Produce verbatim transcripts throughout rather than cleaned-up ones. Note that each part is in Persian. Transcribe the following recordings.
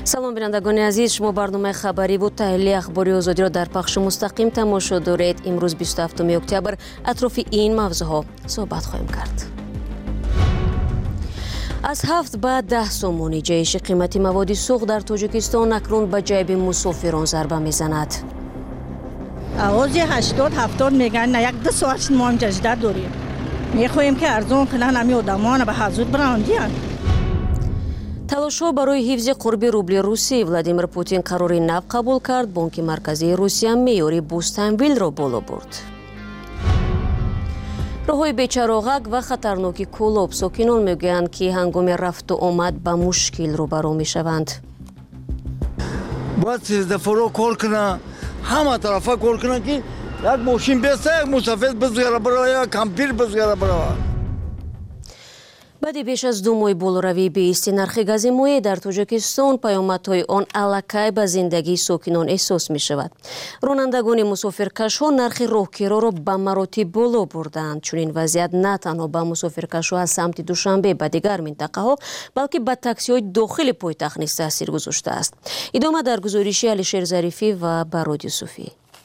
салом бинандагони азиз, шумо барномаи хабарӣ бу таҳлили ахбори озодиро дар пахши мустақим тамошо доред. имрӯз бисту ҳафтуми октябр атрофи ин мавзӯъҳо суҳбат хоҳем кард. аз ҳафт ба даҳ сомонӣ ҷаиши қимати маводи суғ дар Тоҷикистон акнун ба ҷайби мусофирон зарба мезанад. авози ҳаштод ҳафтод мегӯянд на як ду соат мо ҳам ҷажда дорем. мехоҳем ки арзон кунанд, ҳами одамон ба ҳазуд брандиянд. талошҳо барои ҳифзи қурби рубли русӣ. Владимир Путин қарори нав қабул кард. Бонки марказии Русия меъёри бустанвилро боло бурд. роҳҳои бечароғак ва хатарноки кӯлоб. сокинон мегӯянд ки ҳангоми рафту омад ба мушкил рӯбарӯ мешаванд. бояд сездафоро кор кунна, ҳама тарафа кор кунна ки як мошин беста, як мусафир бизгара барава, як кампир бизгара барава. баъди беш аз ду моҳи болоравии беисти нархи гази моеъ дар Тоҷикистон, паёмадҳои он аллакай ба зиндагии сокинон эҳсос мешавад. ронандагони мусофиркашҳо нархи роҳкироро ба маротиб боло бурданд. Чунин вазъият на танҳо ба мусофиркашҳо аз самти Душанбе ба дигар минтақаҳо, балки ба таксиҳои дохили пойтахт низ таъсир гузоштааст. идома дар гузориши Алишер Зарифӣ ва Барод Юсуфӣ.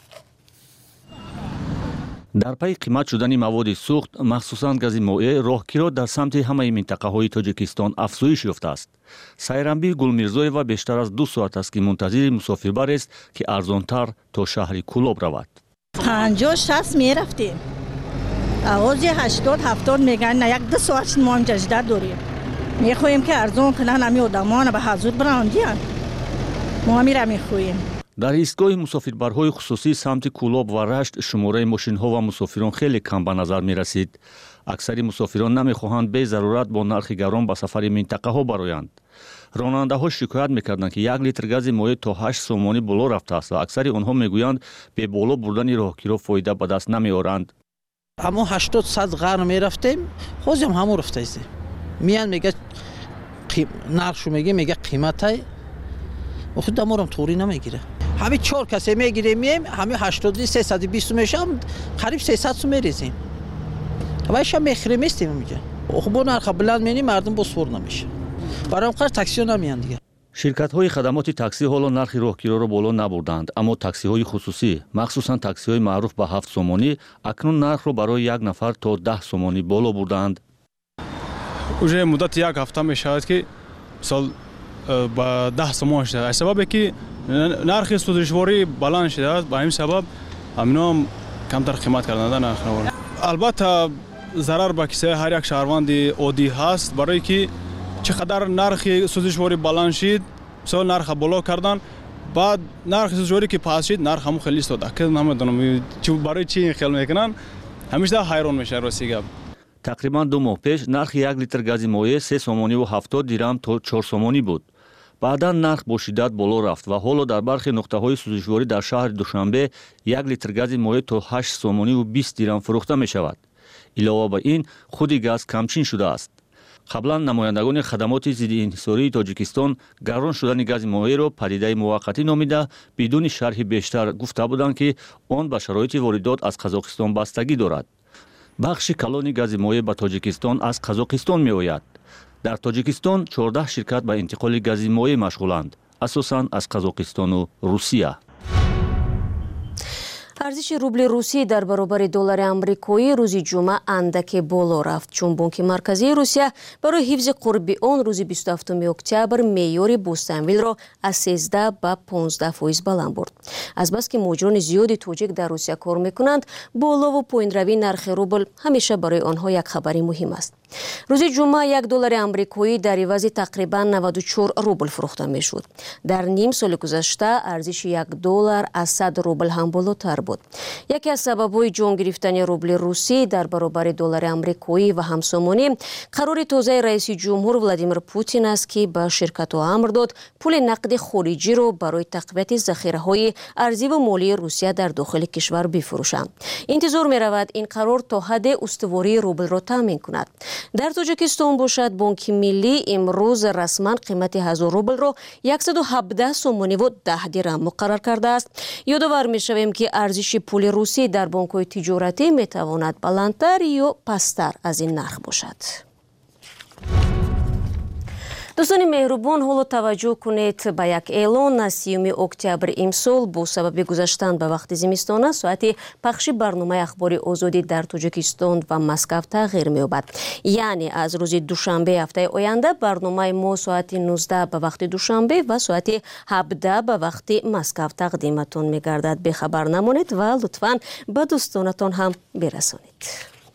дар пайи қимат шудани маводи сӯхт, махсусан гази моеъ, роҳкиро дар самти ҳамаи минтақаҳои Тоҷикистон афзоиш ёфтааст. Сайранбӣ Гулмирзоева бештар аз ду соат аст ки мунтазири мусофирбарест ки арзонтар то шаҳри Кӯлоб равад. панҷоҳ шаст мерафтем. авози ҳаштод ҳафтод мегӯянд на як ду соат мо ҳам ҷажда дорем. мехоҳем ки арзон кунанд, ҳами одамон ба ҳазуд брандиянд. мо ҳамира мехоҳем. дар истгоҳи мусофирбарҳои хусусӣ самти Кӯлоб ва Рашт шумораи мошинҳо ва мусофирон хеле кам ба назар мерасид. аксари мусофирон намехоҳанд бе зарурат бо нархи гарон ба сафари минтақаҳо бароянд. ронандаҳо шикоят мекарданд ки як литр гази моеъ то ҳашт сомонӣ боло рафтааст ва аксари онҳо мегӯянд бе боло бурдани роҳкиро фоида ба даст намеоранд. аммо ҳаштод сад ғарм мерафтем, ҳозирам ҳамон рафтаистем. миянд мега нархшо мега мега қиматай, охуд даморам тӯрӣ намегира. ҳами чор касе мегирем, мием ҳами ҳаштод сесад бист мешам, қариб сесад сум мерезем. вайша мехирем истем мега. оху бо нарха биланд мени мардум бо свор намеша. барам қар таксиё намеянд дига. ширкатҳои хадамоти таксӣ ҳоло нархи роҳкироро боло набурданд, аммо таксиҳои хусусӣ, махсусан таксиҳои маъруф ба ҳафт сомонӣ, акнун нархро барои як нафар то даҳ сомонӣ боло бурданд. уже муддати як ҳафта мешавад ки мисол ба даҳ сомон шуда. аз сабабе ки нархи сӯзишворӣ баланд шудааст, ба ҳамин сабаб ҳаминам камтар қимат карданда нархро. албатта зарар ба кисаи ҳар як шаҳрванди оддӣ ҳаст, барое ки чӣ қадар нархи сӯзишворӣ баланд шид, мисол нарха боло кардан, баъд нархи сӯзишворӣ ки паст шид, нарх ҳамон хеле истода. ки намедонам барои чӣ ин хел мекунанд, ҳамеша ҳайрон мешавам рости гап. тақрибан ду моҳ пеш нархи як литр гази моеъ се сомониву ҳафтод дирам то чор сомонӣ буд. баъдан нарх бо шиддат боло рафт ва ҳоло дар бархе нуқтаҳои сӯзишворӣ дар шаҳри Душанбе як литр гази моеъ то ҳашт сомониву бист дирам фурӯхта мешавад. илова ба ин худи газ камчин шудааст. қаблан намояндагони хадамоти зидди инҳисории Тоҷикистон гарон шудани гази моеъро падидаи муваққатӣ номида, бидуни шарҳи бештар гуфта буданд ки он ба шароити воридот аз Қазоқистон бастагӣ дорад. бахши калони гази моеъ ба Тоҷикистон аз Қазоқистон меояд. дар Тоҷикистон чордаҳ ширкат ба интиқоли гази моеъ машғуланд, асосан аз Қазоқистону Русия. арзиши рубли русӣ дар баробари доллари амрикоӣ рӯзи ҷумъа андаке боло рафт, чун Бонки марказии Русия барои ҳифзи қурби он рӯзи бисту ҳафтуми октябр меъёри бустанвилро аз сездаҳ ба понздаҳ фоиз баланд бурд. Азбаски муҳоҷирони зиёди тоҷик дар Русия кор мекунанд, болову поинравии нархи рубл ҳамеша барои онҳо як хабари муҳим аст. рӯзи ҷумъа як доллари амрикоӣ дар ивази тақрибан наваду чор рубл фурӯхта мешуд. дар ним соли гузашта арзиши як доллар аз сад рубл ҳам болотар буд. яке аз сабабҳои ҷон гирифтани рубли русӣ дар баробари доллари амрикоӣ ва ҳамсомонӣ қарори тозаи раиси ҷумҳур Владимир Путин аст ки ба ширкатҳо амр дод пули нақди хориҷиро барои тақвияти захираҳои арзиву молии Русия дар дохили кишвар бифурӯшанд. интизор меравад ин қарор то ҳадде устувории рублро таъмин кунад. дар Тоҷикистон бошад Бонки миллӣ имрӯз расман қимати ҳазор рублро яксаду ҳабдаҳ сомониву даҳ дирам муқаррар кардааст. ёдовар мешавем ки арзиши пули русӣ дар бонкҳои тиҷоратӣ метавонад баландтар ё пасттар аз ин нарх бошад. دوستان مهربان، حالا توجه کنید به یک اعلان از سیوم اکتبر امسال با سبب گذشتن به وقت زمستان ساعت پخش برنامه اخبار آزادی در تاجیکستان و مسکو تغییر می‌یابد. یعنی از روز دوشنبه هفته آینده برنامه ما ساعت نوزده به وقت دوشنبه و ساعت هفده به وقت مسکو تقدیمتون می‌گردد. به خبر نمانید و لطفاً به دوستانتان هم برسانید.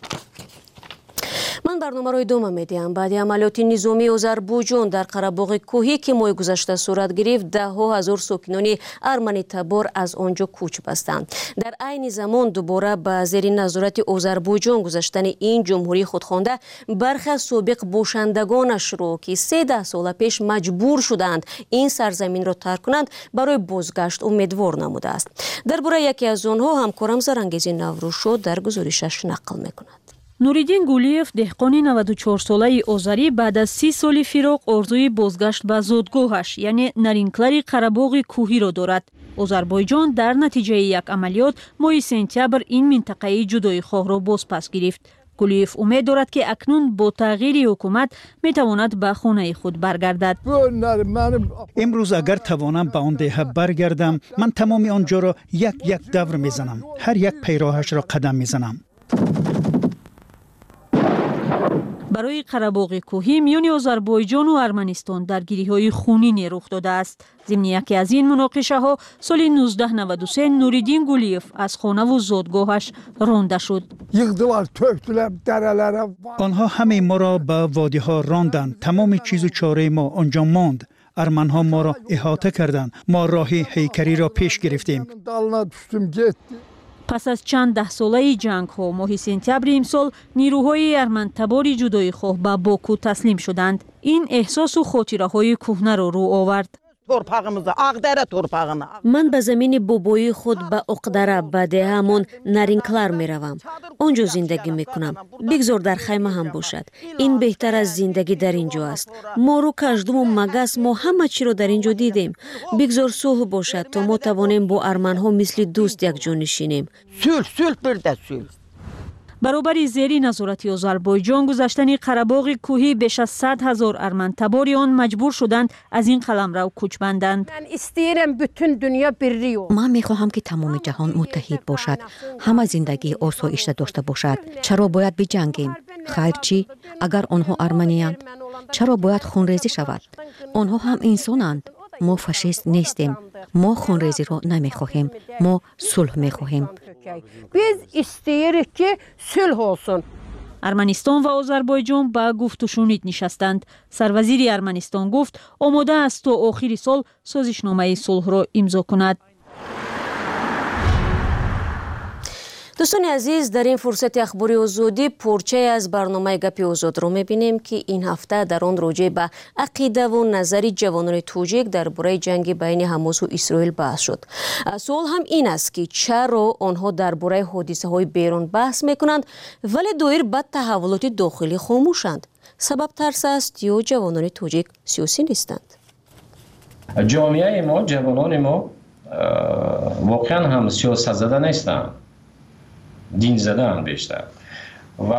من برنامه را ادامه میدیم. بعد عملیات نظامی آذربایجان در قره‌باغ کوهی که ماه گذشته صورت گرفت، ده ها هزار ساکنان ارمنی تبار از آنجا کوچ بستند. در عین زمان دوباره به زیر نظارت آذربایجان گذاشتن این جمهوری خودخوانده برخی از سابق باشندگانش را که سیزده سال پیش مجبور شدند این سرزمین را ترک کنند برای بازگشت امیدوار نموده است. درباره یکی از آنها همکارم زرانگیز نوروشو در گزارشش نقل میکند. نوریدین گولیف دهقان نود و چهار ساله آذری بعد از سی سال فراق آرزوی بازگشت به زادگاهش یعنی نرینکلری قره‌باغ کوهی را دارد. آذربایجان در نتیجه یک عملیات ماه سپتامبر این منطقه جدایی خواه را باز پس گرفت. گولیف امید دارد که اکنون با تغییر حکومت می تواند به خانه خود برگردد. امروز اگر توانم به آن دهه برگردم، من تمام آنجا را یک یک دور میزنم. هر یک پیراهش را قدم میزنم. برای قره‌باغ کوهی میان آذربایجان و ارمنستان درگیری‌های خونینی رخ داده است. ضمن یکی از این مناقشه‌ها سال نوزده نود و سه نوریدین گولیف از خانه و زادگاهش رانده شد. آنها همه ما را به وادی‌ها راندند. تمام چیز و چاره ما آنجا ماند. ارمن‌ها ما را احاطه کردند. ما راه هیکری را پیش گرفتیم. پس از چند ده ساله جنگ ها ماه سپتامبر امسال نیروهای ارمن تبار جدایی خواه به باکو تسلیم شدند. این احساس و خاطره های کهنه را رو آورد. من به زمین بابایی خود به اقدره به دهمون نرینکلر می روم. آنجا زندگی می کنم. بگذار در خیمه هم باشد. این بهتر از زندگی در اینجا است. ما رو کشدم و مگس ما همه چی رو در اینجا دیدیم. بگذار صلح باشد تا ما توانیم با ارمن ها مثل دوست یک جا نشینیم. صلح صلح برده صلح. برابر زیر نظارت آذربایجان گذشتن قره‌باغ کوهی بیش از صد هزار ارمن تبار آن مجبور شدند از این قلمرو کوچ بندند. من میخواهم که تمام جهان متحد باشد، همه زندگی آسایش داشته باشد. چرا باید بجنگیم؟ خیر چی؟ اگر آنها ارمنی‌اند چرا باید خونریزی شود؟ آنها هم انسانند. ما فاشیست نیستیم. ما خونریزی را نمیخواهیم. ما صلح میخواهیم. biz isteyirik ki sulh olsun. ارمنستان و آذربایجان به گفت و شنید نشستند. سروزیر ارمنستان گفت آماده است تا آخر سال سازشنامه صلح را امضا کند. دوستان عزیز، در این فرصت اخباری آزادی پرچه از برنامه گپ آزاد را می‌بینیم که این هفته در آن راجع به عقیده و نظر جوانان توجیک درباره جنگ بین حماس و اسرائیل بحث شد. سوال هم این است که چرا آنها درباره حادثه‌های بیرون بحث می‌کنند ولی دایر به تحولات داخلی خاموشند؟ سبب ترس است یا جوانان توجیک سیاسی نیستند؟ جامعه ما، جوانان ما واقعا هم سیاست زده نیستند. دین زدن بیشتر و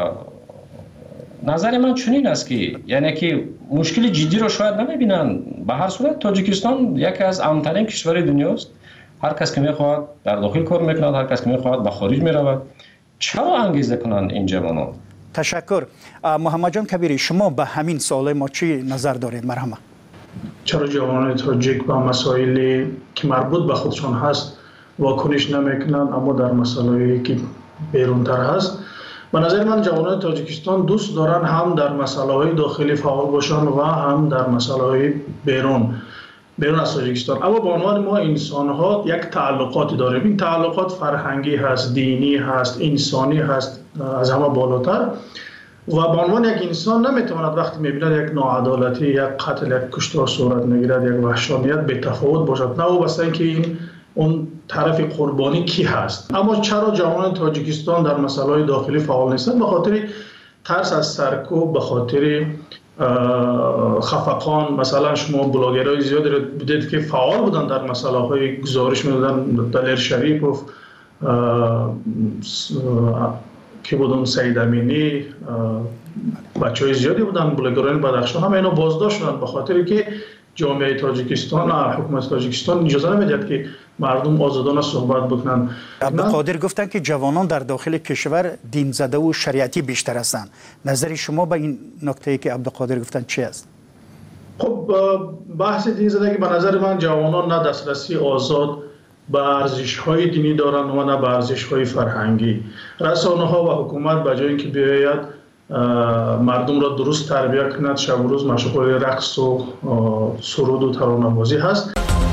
نظر من چنین است که یعنی که مشکل جدی رو شاید نمیبینن. به هر صورت تاجیکستان یکی از امن‌ترین کشور دنیاست. هر کس که میخواد در داخل کار میکند، هر کس که میخواد به خارج میرود. چرا انگیزه کنند این جوانان؟ تشکر. محمد جان کبیری، شما به همین سوال ما چی نظر دارید؟ مرحبا. چرا جوانان تاجیک با مسائلی که مربوط به خودشان هست واکنش نمیکنند اما در مسائلی که بیرونتر هست؟ به نظر من جوانان تاجیکستان دوست دارن هم در مسائل داخلی فعال باشن و هم در مسائل بیرون بیرون از تاجیکستان. اما به عنوان ما انسان ها یک تعلقاتی داریم. این تعلقات فرهنگی هست، دینی هست، انسانی هست، از همه بالاتر. و به عنوان یک انسان نمیتواند وقتی میبیند یک ناعدالتی، یک قتل، یک کشتار صورت میگیرد، یک وحشانیت به تفاوت باشد، نه وابسته اینکه این اون طرف قربانی کی هست. اما چرا جوانان تاجیکستان در مسائل داخلی فعال نیستند؟ به خاطر ترس از سرکوب، به خاطر خفقان. مثلا شما بلاگرای زیادی رو دیدید که فعال بودن در مسائل های گزارش میدادن، دلیر شریف و که بودن سید امینی بچه های زیادی بودن بلگران بدخشان همه اینا بازداشت شدن به خاطر که جامعه تاجیکستان حکومت تاجیکستان اجازه نمیداد که مردم آزادانه صحبت بکنن. عبدالقادر گفتن که جوانان در داخل کشور دین زده و شریعتی بیشتر هستند. نظر شما به این نکته که عبدالقادر گفتن چی است؟ خب بحث دین زدگی به نظر من جوانان نه دسترسی آزاد به ارزش‌های دینی دارند و نه به ارزش‌های فرهنگی. رسانه‌ها و حکومت به جای اینکه بیاید مردم را درست تربیت کند شب و روز مشغول رقص و سرود و ترانه‌بازی هست.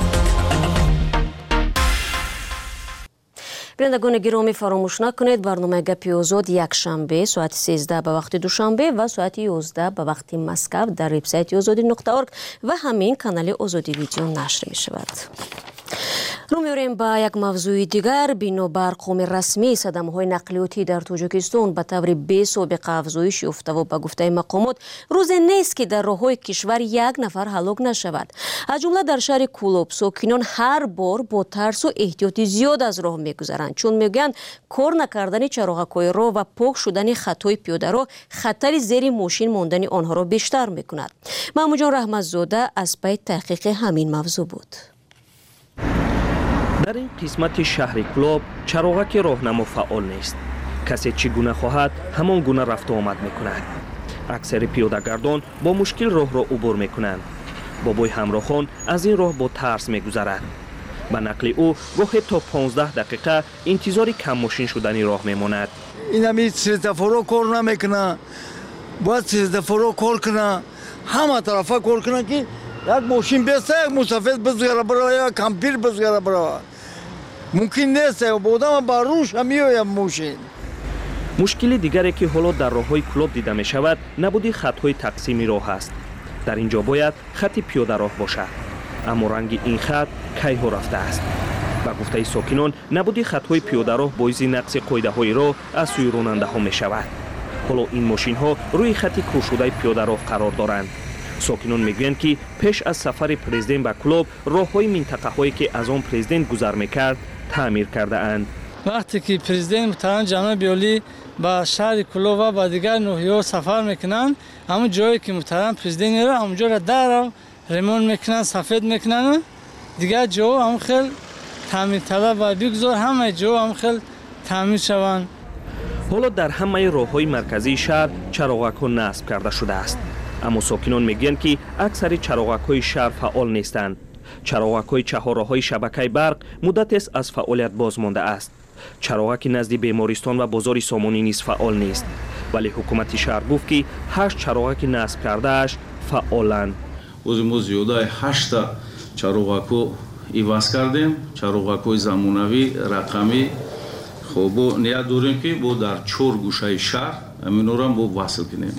بینندگان گرامی فراموش نکنید برنامه گپی آزاد یک شنبه ساعت سیزده به وقت دوشنبه و ساعت یازده به وقت مسکو در وبسایت آزادی نقطه ارگ و همین کانال آزادی ویدیو نشر می شود. رو می‌آوریم با یک موضوع دیگر. بنابر قوم رسمی صدمه‌های نقلیاتی در تاجیکستان به طور بی‌سابقه افزایش یافته و به گفته مقامات روز نیست که در راه‌های کشور یک نفر هلاک نشود. از جمله در شهر کولوب ساکنان هر بار با ترس و احتیاط زیاد از راه می‌گذرند، چون میگویند کار نکردن چراغک‌های راه و پاک شدن خطای پیاده‌رو خطر زیر ماشین ماندن آنها را بیشتر می‌کند. محمود جان رحمت‌زاده از پی تحقیق همین موضوع بود. در این قسمت شهر کلوب چراغک راهنما فعال نیست. کسی چگونه خواهد همان گونه رفت و آمد میکند. اکثر پیاده‌گردان با مشکل راه را عبور میکنند. بابای همراهان از این راه با ترس میگذرد. به نقل او گاهی تا پانزده دقیقه انتظار کم ماشین شدن راه میماند. این همی سیزدفرو کار نمیکنه، باید سیزدفرو کار کنه، همه طرفه کار کنه که یک ماشین بیسته یک مسافر بزگره برای یا کمپیر بزگره برای ممکن نیست و بودم با روش همیویم ماشین. مشکل دیگری که حالا در راه‌های کلوب دیده می شود نبودی خط‌های تقسیمی راه است. در اینجا باید خط پیاده راه باشد، اما رنگ این خط کی‌ها رفته است. با گفته ساکنان نبودی خط‌های پیاده راه باعث نقص قاعده‌های راه از سوی راننده‌ها می شود. حالا این ماشین‌ها روی خط کور شده پیاده راه قرار دارند. ساکنان میگویند که پیش از سفر پرزیدنت به کلوب راه‌های منطقه‌هایی که از آن پرزیدنت گذر می‌کرد تعمیر کرده اند. وقتی که پرزیدنت محترم جناب بیولی با شهر کلوب و با دیگر ناحیه‌ها سفر میکنند، همون جایی که محترم پرزیدنت میره همونجا را در ریمون میکنن، سفید میکنن، دیگر جا هم خیلی تعمیر طلب و بگذار همه جا هم خیلی تعمیر شوند. حالا در همه راه‌های مرکزی شهر چراغک‌ها نصب کرده شده است، اما ساکنان میگویند که اکثر چراغک‌های شهر فعال نیستند. چراغک‌های چهارراه‌های شبکه برق مدت است از فعالیت باز مانده است. چراغک نزد بیمارستان و بازار سامانی نیز فعال نیست، ولی حکومت شهر گفت که هشت چراغک نصب کرده‌اش فعالند. اوز ما زیاده هشت چراغکو ایواز کردیم، چراغک‌های زمانوی رقمی. خب بو نیت داریم که بو در چهار گوشه شهر امینو را بو وصل کنیم.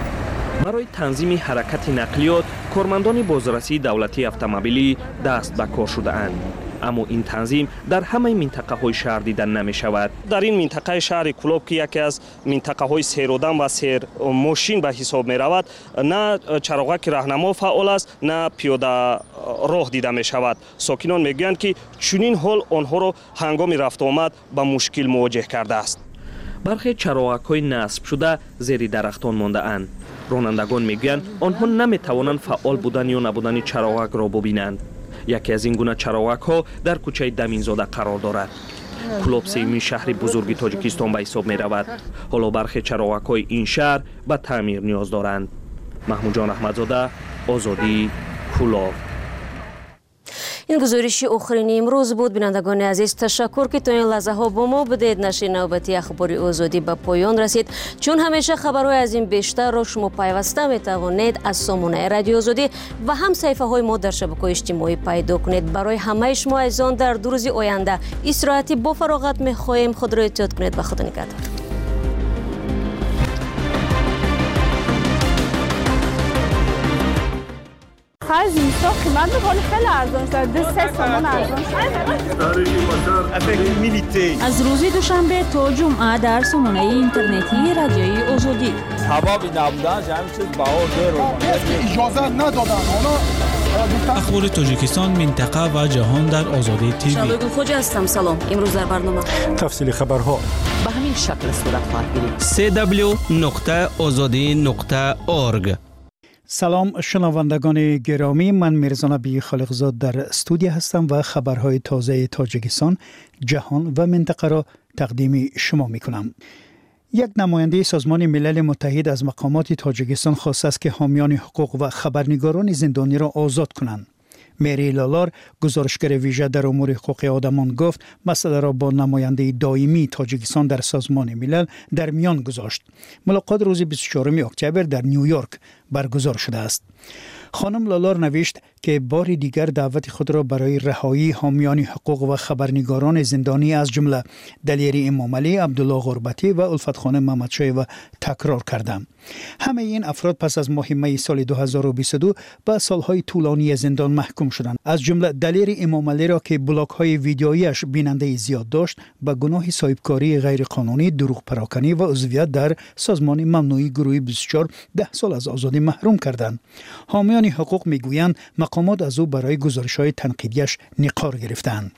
برای تنظیم حرکت نقلیات کارمندان بازرسی دولتی اتومبیلی دست به کار شده اند، اما این تنظیم در همه منطقه های شهر دیدن نمی شود. در این منطقه شهر کلوب که یکی از منطقه های سیرودن و سیر ماشین به حساب می رود، نه چراغک راهنما فعال است نه پیاده راه دیده می شود. ساکنان می گویند که چنین حال آنها را هنگام رفت آمد به مشکل مواجه کرده است. برخی چراغک های نصب شده زیر درختان مانده اند. رانندگان میگویند آنها نمیتوانند فعال بودن یا نبودن چراغک را ببینند. یکی از این گونه چراغک ها در کوچه دمینزاده قرار دارد. کلوب سومین شهر بزرگ تاجیکستان به حساب می رود. حالا برخی چراغک های این شهر به تعمیر نیاز دارند. محمود جان رحمت‌زاده، آزادی، کلوب. این گزارشی آخرین امروز بود. بینندگان عزیز تشکر که تا این لحظه ها با ما بودید. نشر نوبتی اخبار آزادی به پایان رسید. چون همیشه خبرهای از این بیشتر را شما پیوسته می توانید از سامانه رادیو آزادی و هم صفحه های ما در شبکه‌های اجتماعی پیدا کنید. برای همه شما عزیزان در دو روز آینده استراحتی با فراغت می خواهیم. خود را احتیاط کنید و خدا نگهدار. خرج زمستان قیمت میکنه خیلی ارزان شد. دو سه سامان ارزان شد. از روز دوشنبه تا جمعه در سامانه اینترنتی رادیوی آزادی. حبابی نبودن همین چیز باور داره. اجازه ندادن. حالا اخبار تاجیکستان، منطقه و جهان در آزادی تیوی. شادو خوج هستم. سلام. امروز در برنامه تفصیل خبرها به همین شکل صورت خواهد گرفت. سی دبلیو نقطه آزادی نقطه اورگ. سلام شنوندگان گرامی، من میرزا نبی خالقزاد در استودیو هستم و خبرهای تازه تاجیکستان، جهان و منطقه را تقدیم شما میکنم. یک نماینده سازمان ملل متحد از مقامات تاجیکستان خواسته است که حامیان حقوق و خبرنگاران زندانی را آزاد کنند. مری لالار، گزارشگر ویژه در امور حقوق آدمان، گفت مسئله را با نماینده دائمی تاجیکستان در سازمان ملل در میان گذاشت. ملاقات روز بیست و چهارم اکتبر در نیویورک برگزار شده است. خانم لالار نوشت که بار دیگر دعوت خود را برای رهایی حامیان حقوق و خبرنگاران زندانی از جمله دلیری امامعلی، عبدالله غربتی و الفت خانم محمدشاه و تکرار کردم. همه این افراد پس از ماه می سال دو هزار و بیست و دو به سالهای طولانی زندان محکوم شدند. از جمله دلیری امامعلی را که بلاک های ویدیویش بیننده زیاد داشت به گناه صاحبکاری غیرقانونی، دروغ پراکنی و عضویت در سازمان ممنوعی گروه بیست و چهار ده سال از آزادی محروم کردند. حامیان حقوق میگویند مقامات از او برای گزارش‌های تنقیدیش نقار گرفتند.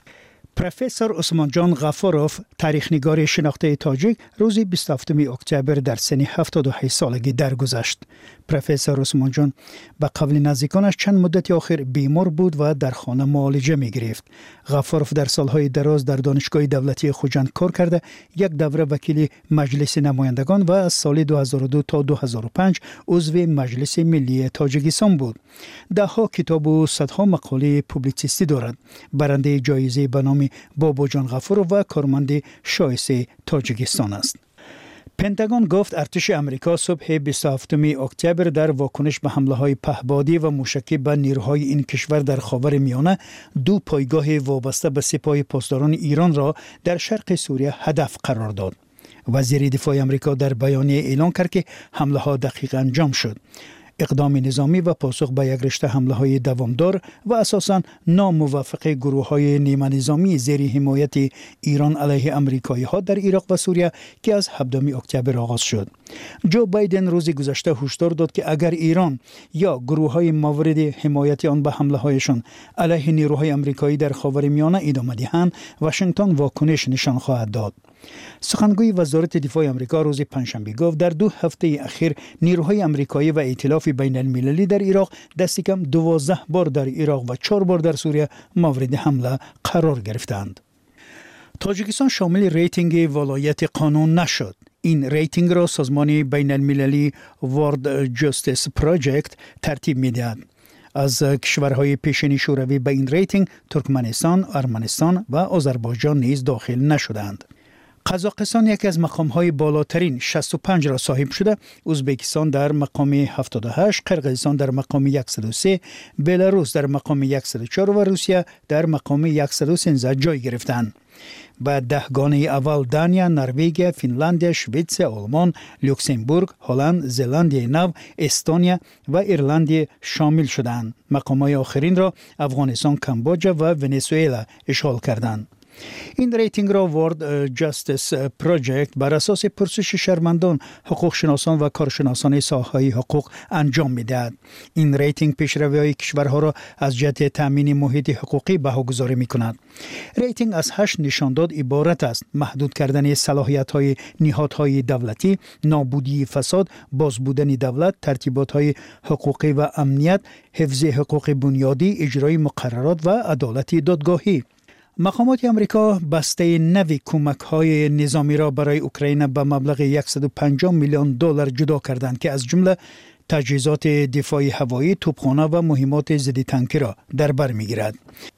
پروفسور عثمان جان غفاروف، تاریخ‌نگار شناخته تاجیک، روز بیست و هفتم اکتبر در سن هفتاد و هشت سالگی درگذشت. پروفسور عثمان جان به قول نزدیکانش چند مدت آخر بیمار بود و در خانه معالجه می گرفت. غفاروف در سالهای دراز در دانشگاه دولتی خوجند کار کرده، یک دوره وکیل مجلس نمایندگان و از سال دو هزار و دو تا دو هزار و پنج عضو مجلس ملی تاجیکستان بود. ده ها کتاب و صدها مقاله پوبلیتیستی دارد. برنده جایزه به نام بابا جان غفاروف و کارمند شایسته تاجیکستان است. پنتاگون گفت ارتش امریکا صبح بیست و هفتم اکتبر در واکنش به حمله‌های پهپادی و موشکی به نیروهای این کشور در خاورمیانه دو پایگاه وابسته به سپاه پاسداران ایران را در شرق سوریه هدف قرار داد. وزیر دفاع امریکا در بیانیه اعلام کرد که حمله‌ها دقیق انجام شد. اقدام نظامی و پاسخ به یک رشته حمله‌های دوامدار و اساساً ناموافق گروه‌های نیمه نظامی زیر حمایت ایران علیه آمریکایی‌ها در عراق و سوریه که از هفتم اکتبر آغاز شد. جو بایدن روز گذشته هشدار داد که اگر ایران یا گروه‌های مورد حمایت آن به حمله‌هایشان علیه نیروهای آمریکایی در خاورمیانه ادامه دهند، واشنگتن واکنش نشان خواهد داد. سخنگوی وزارت دفاع آمریکا روز پنجشنبه گفت در دو هفته اخیر نیروهای آمریکایی و ائتلاف بین المللی در عراق دست کم دوازده بار در عراق و چهار بار در سوریه مورد حمله قرار گرفتند. تاجیکستان شامل ریتینگ ولایت قانون نشد. این ریتینگ را سازمان بین المللی ورلد جاستس پروژکت ترتیب می‌دهد. از کشورهای پیشین شوروی به این ریتینگ ترکمنستان، ارمنستان و آذربایجان نیز داخل نشدند. قزاقستان یکی از مقام‌های بالاترین شصت و پنج را صاحب شده، ازبکستان در مقام هفتاد و هشت، قرقیزستان در مقام صد و سه، بلاروس در مقام صد و چهار و روسیه در مقام صد و سیزده جای گرفتند. به دهگانه اول دانیا، نروژ، فنلاند، سوئد، آلمان، لوکزامبورگ، هلند، زلاندیای نو، استونیا و ایرلند شامل شدند. مقام‌های آخرین را افغانستان، کامبوجا و ونزوئلا اشغال کردند. این ریتینگ را ورلد جاستس پروژکت بر اساس پرسش شهروندان، حقوق شناسان و کارشناسان ساحه حقوق انجام می‌دهد. این ریتینگ پیشروی‌های کشورها را از جهت تامین محیط حقوقی بهاگذاری می‌کند. ریتینگ از هشت نشانداد عبارت است: محدود کردن صلاحیت‌های نهادهای دولتی، نابودی فساد، بازبودن دولت، ترتیبات‌های حقوقی و امنیت، حفظ حقوق بنیادی، اجرای مقررات و عدالت دادگاهی. مقامات امریکا بسته نوی کمک‌های نظامی را برای اوکراین به مبلغ صد و پنجاه میلیون دلار جدا کردند که از جمله تجهیزات دفاعی هوایی، توپخانه و مهمات ضد تانکی را در بر می‌گیرد.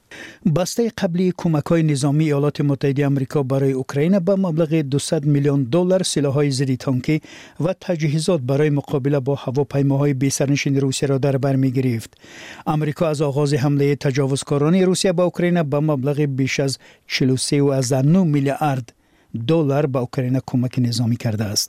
بسته قبلی کمک‌های نظامی ایالات متحده آمریکا برای اوکراین به مبلغ دویست میلیون دلار سلاح‌های ضد تانکی و تجهیزات برای مقابله با هواپیماهای بی‌سرنشین روسیه را در بر می‌گرفت. آمریکا از آغاز حمله تجاوزکارانه روسیه به اوکراین به مبلغ بیش از چهل و سه و نه میلیارد دلار به اوکراین کمک نظامی کرده است.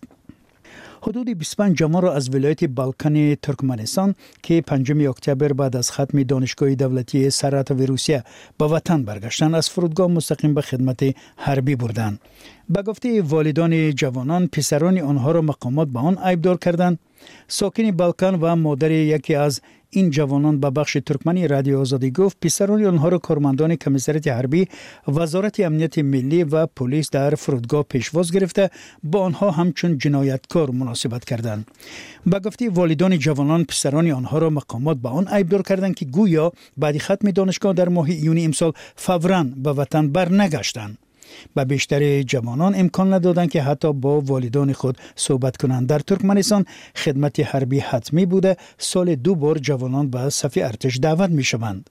حدود بیست و پنج جوان را از ولایت بالکان ترکمنستان که پنجم اکتبر بعد از ختم دانشگاه دولتی ساراتوو روسیه به وطن برگشتند از فرودگاه مستقیم به خدمت حربی بردند. به گفته والدان جوانان، پسران آنها را مقامات به آن عیبدار کردند. ساکن بالکان و مادر یکی از این جوانان به بخش ترکمنی رادیو آزادی گفت پسران آنها را کارمندان کمیسریت حربی وزارت امنیت ملی و پلیس در فرودگاه پیشواز گرفته با آنها همچون جنایتکار مناسبت کردند. با گفته والدان جوانان پسران آنها را مقامات به آن عیبدار کردند که گویا بعد ختم دانشگاه در ماه یونی امسال فوراً به وطن برنگشتند. به بیشتر جوانان امکان ندادند که حتی با والدان خود صحبت کنند. در ترکمنستان خدمت حربی حتمی بوده. سال دو بار جوانان به صف ارتش دعوت می شوند.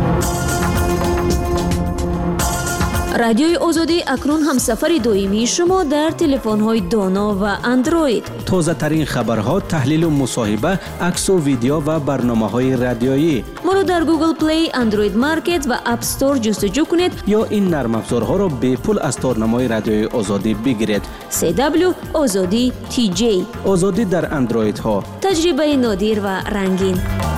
رادیوی آزادی اکنون همسفر دائمی شما در تلفن‌های دانا و اندروید. تازه ترین خبرها، تحلیل و مصاحبه، عکس و ویدیو و برنامه‌های رادیویی. ما را در گوگل پلی، اندروید مارکت و اپ استور جستجو کنید یا این نرم افزارها را به پول از تارنمای رادیوی آزادی بگیرید. سی دبلیو آزادی تی جی. آزادی در اندروید ها. تجربه نادر و رنگین.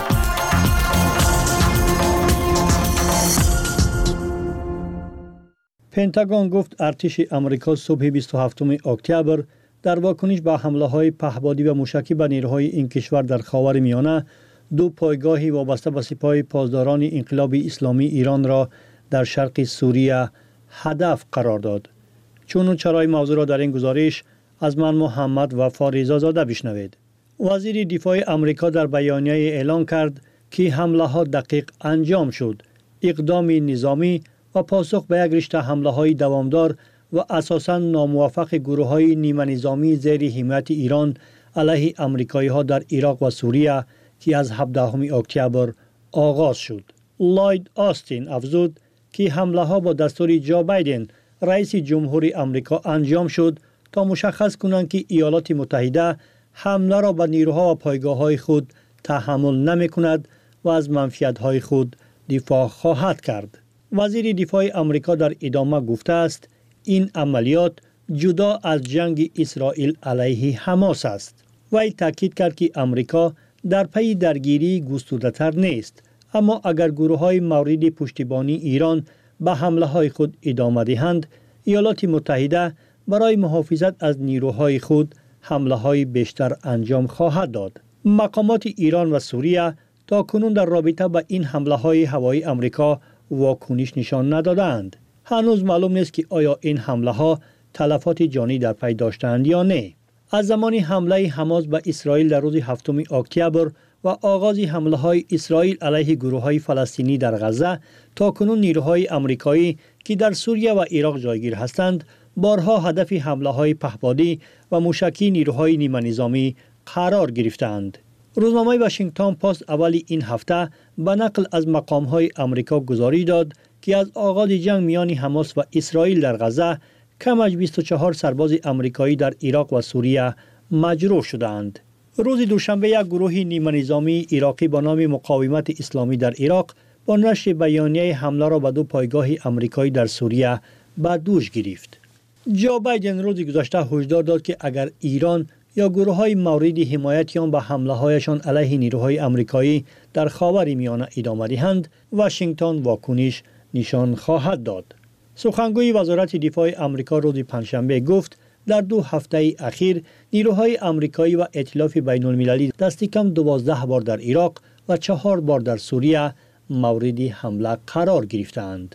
پنتاگون گفت ارتش آمریکا صبح بیست و هفتم اکتبر در واکنش به حمله‌های پهپادی و موشکی به نیروهای این کشور در خاورمیانه دو پایگاهی وابسته به سپاه پاسداران انقلاب اسلامی ایران را در شرق سوریه هدف قرار داد. چون چرای موضوع را در این گزارش از من محمد و فاریزا زاده بشنوید. وزیر دفاع آمریکا در بیانیه اعلام کرد که حمله‌ها دقیق انجام شد. اقدام نظامی و پاسخ به یک رشته حمله‌های دوامدار و اساساً ناموفق گروه‌های نیمه نظامی زیر حمایت ایران علیه آمریکایی‌ها در عراق و سوریه که از هفدهم اکتبر آغاز شد. لوید آستین افزود که حمله‌ها با دستور جو بایدن رئیس جمهور آمریکا انجام شد تا مشخص کنند که ایالات متحده حمله را به نیروها و پایگاه‌های خود تحمل نمی‌کند و از منفعت‌های خود دفاع خواهد کرد. وزیر دفاع آمریکا در ادامه گفته است این عملیات جدا از جنگ اسرائیل علیه حماس است. وی تاکید کرد که آمریکا در پی درگیری گسترده‌تر نیست، اما اگر گروه‌های مورد پشتیبانی ایران به حمله‌های خود ادامه دهند، ایالات متحده برای محافظت از نیروهای خود حمله‌های بیشتر انجام خواهد داد. مقامات ایران و سوریه تا کنون در رابطه با این حمله‌های هوایی آمریکا واکنش نشان ندادند. هنوز معلوم نیست که آیا این حمله ها تلفات جانی در پی داشتند یا نه. از زمان حمله حماس به اسرائیل در روز هفتم اکتبر و آغاز حمله های اسرائیل علیه گروه های فلسطینی در غزه تا کنون نیروهای آمریکایی که در سوریه و عراق جایگیر هستند بارها هدف حمله های پهپادی و موشکی نیروهای نیمه نظامی قرار گرفتند. روزنامه واشنگتن پست اول این هفته به نقل از مقام‌های آمریکا گزارش داد که از آغاز جنگ میان حماس و اسرائیل در غزه کم از بیست و چهار سرباز آمریکایی در عراق و سوریه مجروح شدند. روز دوشنبه یک گروه نیمه نظامی عراقی با نام مقاومت اسلامی در عراق با نشر بیانیه حمله را به دو پایگاه آمریکایی در سوریه به دوش گرفت. جو بایدن روز گذشته هشدار داد که اگر ایران یا گروه‌های مورد حمایتیان به حمله‌هایشان علیه نیروهای آمریکایی در خاورمیانه ادامه دهند، واشنگتن واکنش نشان خواهد داد. سخنگوی وزارت دفاع آمریکا روز پنجشنبه گفت در دو هفته اخیر نیروهای آمریکایی و ائتلاف بین‌المللی دست کم دوازده بار در عراق و چهار بار در سوریه مورد حمله قرار گرفتند.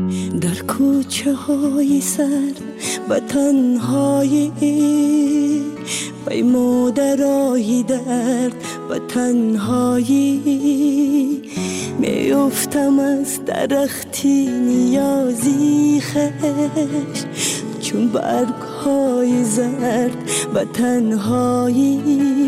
در کوچه های سر و تنهایی پیموده راهی درد و تنهایی میافتم از درختی نیازی خش چون برگ های زرد و تنهایی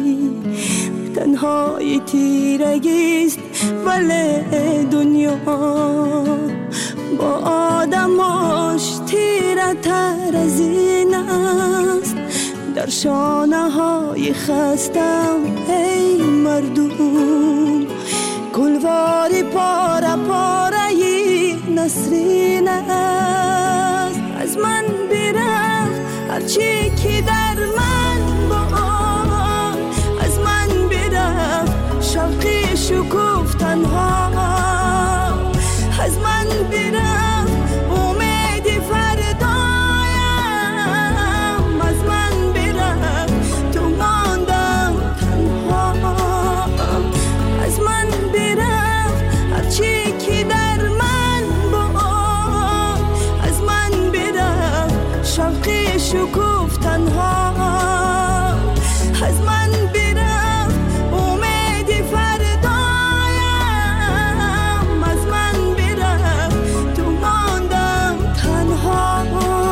تنهایی تیرگیست ولی دنیا با آدماش تیره تر از این است در شانه های خستم ای مردم گلواری پاره پاره نسرین است از من برفت هرچی که در من با از من برفت شوقی شکوف تنها از من برفت امید فردایم از من برفت تو ماندم تنها از من شوقی شکوفتن ها از من برفت امید فردایم از من برفت تو ماندم تنها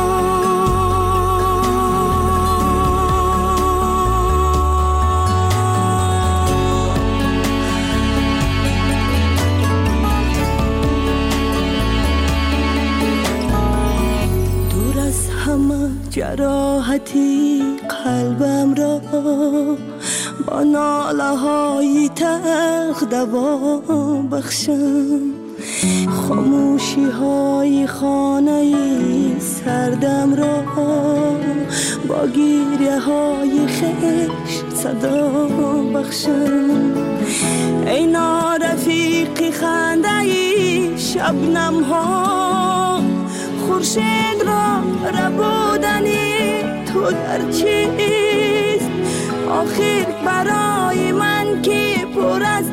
جراحتی قلبم را با ناله های تلخ دوا بخشم خاموشی های خانه سردم را با گریه های خشت صدا بخشم ای نارفیقی خنده شبنم ها خورشید را ربودنی تو در چیست آخر برای من که پر از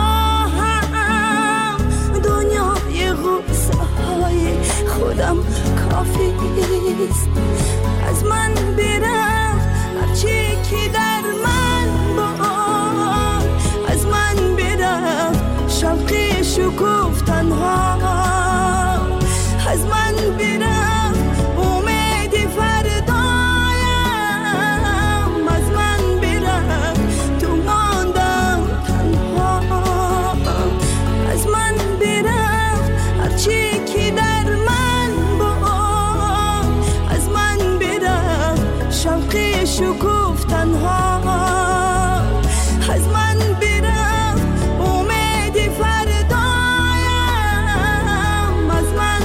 آهم دنیای غصه های خودم کافی است از من برفت هرچی که در من بود از من برفت شوقی شکوفتن ها از من برفت امید فردایم از من برفت تو ماندم تنها از من برفت هرچی که در من بود از من برفت شوقی شکوفتن ها از من برفت امید فردایم از من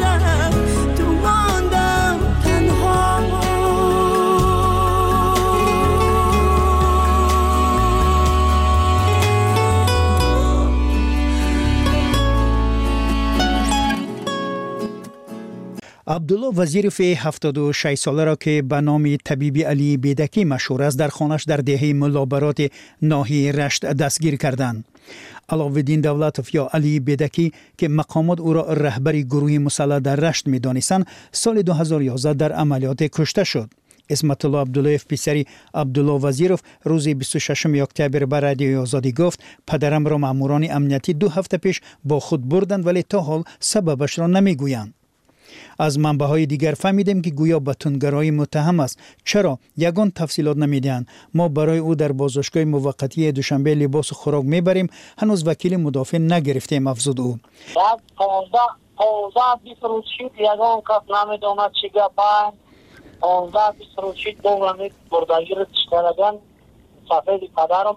عبدالله وزیروف هفتاد و شش ساله را که به نام طبیب علی بیدکی مشهور است در خانه‌اش در دهه ملابرات ناحیه رشت دستگیر کردند. علاوالدین دولتوف یا علی بیدکی که مقامات او را رهبر گروه مسلح در رشت می‌دانستند سال دو هزار و یازده در عملیات کشته شد. اسمت الله عبدالله پسری عبدالله وزیروف روز بیست و ششم اکتبر به رادیوی آزادی گفت پدرم را ماموران امنیتی دو هفته پیش با خود بردند ولی تا حال سببش را نمیگویند. از منبع‌های دیگر فهمیدیم که گویا به تندگرایی متهم است. چرا یگان تفصیلات نمیدهند؟ ما برای او در بازداشتگاه موقتی دوشنبه لباس و خوراک میبریم. هنوز وکیل مدافع نگرفتیم افزود او. بعد پانزده پانزده بیست روز شد یگان کس نمیداند چی گپند. پانزده بیست روز شد دومی بردگیر تشترگان سفید پدرم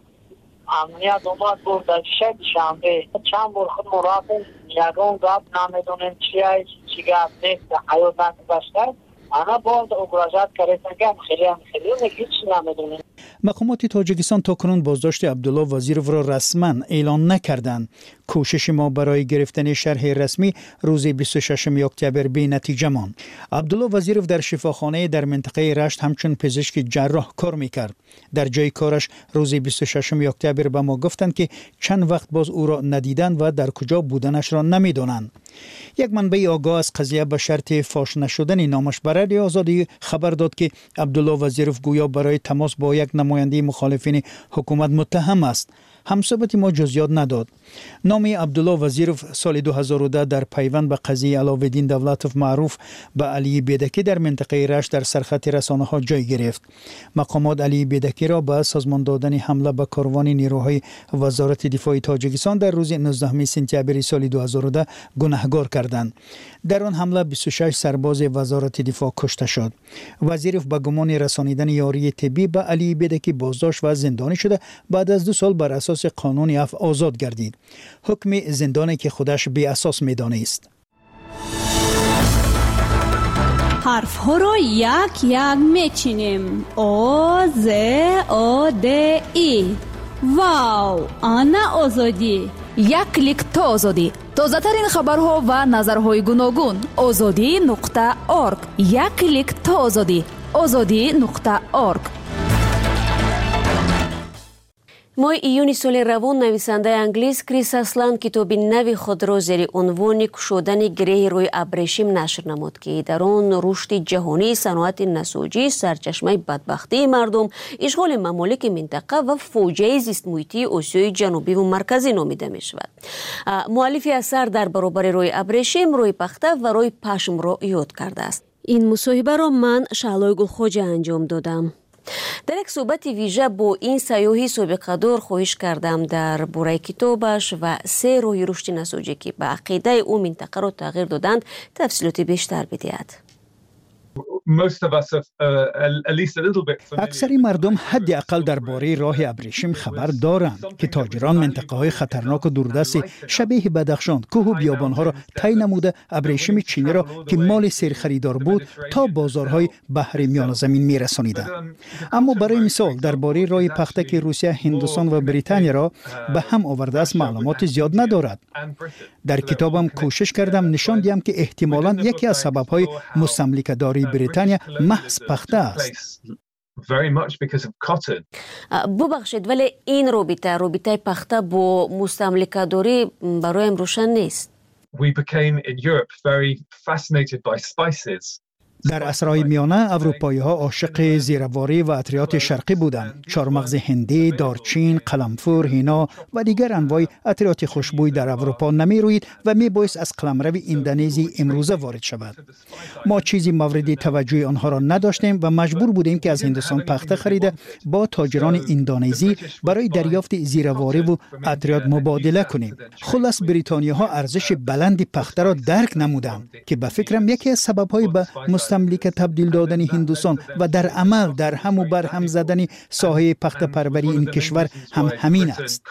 امنیت اومد برد شد شنبه چند بار خود مرافع یگان گپ نمیدونیم چی است چی گپ نیست حیات نکبشتر انا باید اگراجات کردن خیلی هم خیلی هیچ نمیدونیم. مقامات تاجیکستان تاکنون بازداشت عبدالله وزیروف را رسما اعلان نکردند. کوشش ما برای گرفتن شرح رسمی روز بیست و ششم اکتبر بی نتیجه ماند. عبدالله وزیروف در شفاخانه در منطقه رشت همچون پزشک جراح کار میکرد. در جای کارش روز بیست و ششم اکتبر به ما گفتند که چند وقت باز او را ندیدند و در کجا بودنش را نمیدانند. یک منبع آگاه از قضیه به شرط فاش نشدن نامش بر رادیو آزادی خبر داد که عبدالله وزیروف گویا برای تماس با یک نماینده مخالفین حکومت متهم است. همصحبت ما جزئیات نداد. نام عبدالله وزیروف سال دو هزار و ده در پیوند به قضیه علاوالدین دولتوف معروف به علی بیدکی در منطقه رشت در سرخط رسانه ها جای گرفت. مقامات علی بیدکی را به سازمان دادن حمله به کاروان نیروهای وزارت دفاع تاجیکستان در روز نوزدهم سپتامبر سال دو هزار و ده گناهکار کردند. در آن حمله بیست و شش سرباز وزارت دفاع کشته شد. وزیروف به گمان رسانیدن یاری طبی به علی بیدکی بازداشت و زندانی شده بعد از دو سال بر اساس قانون عفو آزاد گردید. حکم زندانی که خودش بی اساس می‌دانست. حرف ها را یک یک میچینیم. او ز او د ای. واو، آنا آزادی. یک کلیک تا آزادی. تازه ترین خبرها و نظرهای گوناگون. آزادی نقطه اورگ. یک کلیک تا آزادی. آزادی نقطه اورگ. ماه ایون سال روان نویسنده انگلیس کریس اسلند کتاب نوی خود را زیر عنوان کشودن گره روی ابریشم نشر نمود که در آن رشد جهانی صنعت نساجی سرچشمه بدبختی مردم، اشغال ممالک منطقه و فوجای زیست محیطی آسیای جنوبی و مرکزی نامیده می شود. مؤلف اثر در برابر روی ابریشم، روی پخته و روی پشم را یاد کرده است. این مصاحبه را من شعلای گلخوجه انجام دادم. در یک صحبت ویژه با این سیاحی سابقه‌دار خواهش کردم در باره کتابش و سه راه رشد نساجی که به عقیده او منطقه را تغییر دادند تفصیلات بیشتر بدهد. اکثر مردم حداقل درباره راه ابریشم خبر دارند که تاجران منطقه های خطرناک و دوردست شبیه بدخشان، کوه و بیابانها را طی نموده ابریشم چینی را که مال سیر خریدار بود تا بازارهای بحر میان زمین میرسانیدند. اما برای مثال درباره راه پخته که روسیه، هندوستان و بریتانیا را به هم آورده است معلومات زیاد ندارد. در کتابم کوشش کردم نشان دهم که احتمالاً یکی از سبب‌های مستملکه‌داری بریتانیا محض پخته است. ببخشید ولی این رابطه رابطه پخته با مستملکه‌داری برایم روشن نیست. در عصرهای میانه اروپایی‌ها عاشق زیرواری و عطریات شرقی بودند. چارمغز هندی، دارچین، قلمفور، هینا و دیگر انواع عطریات خوشبوی در اروپا نمی‌روید و می‌بایست از قلمرو اندونزی امروزه وارد شود. ما چیزی مورد توجه آنها را نداشتیم و مجبور بودیم که از هندوستان پخته خریده با تاجران اندونزی برای دریافت زیرواری و عطریات مبادله کنیم. خلاص بریتانیاها ارزش بلند پخته را درک نمودند که به فکرم یکی از سبب‌های به مستملک تبدیل دادن هندوستان و در عمل در هم و بر هم زدن ساحه پخته پروری این کشور هم همین است.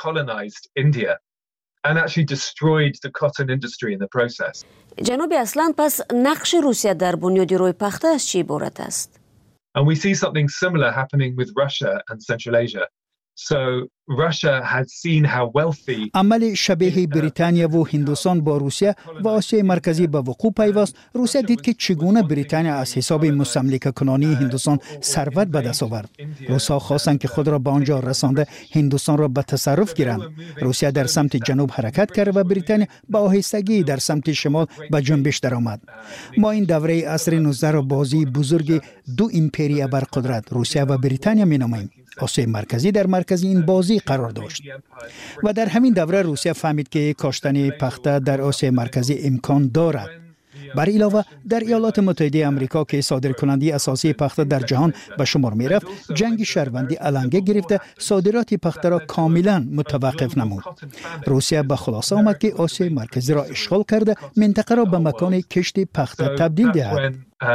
جناب اسلند، پس نقش روسیه در بنیاد روی پخته از چی عبارت است؟ And we see something similar happening with Russia and Central Asia. So Russia had seen how wealthy عمل شبیه بریتانیا و هندوستان با روسیه و آسیای مرکزی به وقوع پیوست. روسیه دید که چگونه بریتانیا از حساب مستملکه کنانی هندوستان ثروت به دست آورد. روس‌ها خواستند که خود را به آنجا رسانده هندوستان را به تصرف گیرند. روسیه در سمت جنوب حرکت کرد و بریتانیا به آهستگی در سمت شمال به جنبش درآمد. ما این دوره عصر نوزده را بازی بزرگ دو امپری ابرقدرت روسیه و بریتانیا می‌نامیم. آسیای مرکزی در مرکز این بازی قرار داشت و در همین دوره روسیه فهمید که کاشتن پخته در آسیای مرکزی امکان دارد. بر علاوه در ایالات متحده آمریکا که صادرکننده اساسی پخته در جهان به شمار می رفت، جنگ شهروندی علنگه گرفته صادرات پخته را کاملا متوقف نمود. روسیه به خلاصه آمد که آسیای مرکزی را اشغال کرده منطقه را به مکان کشت پخته تبدیل دهد.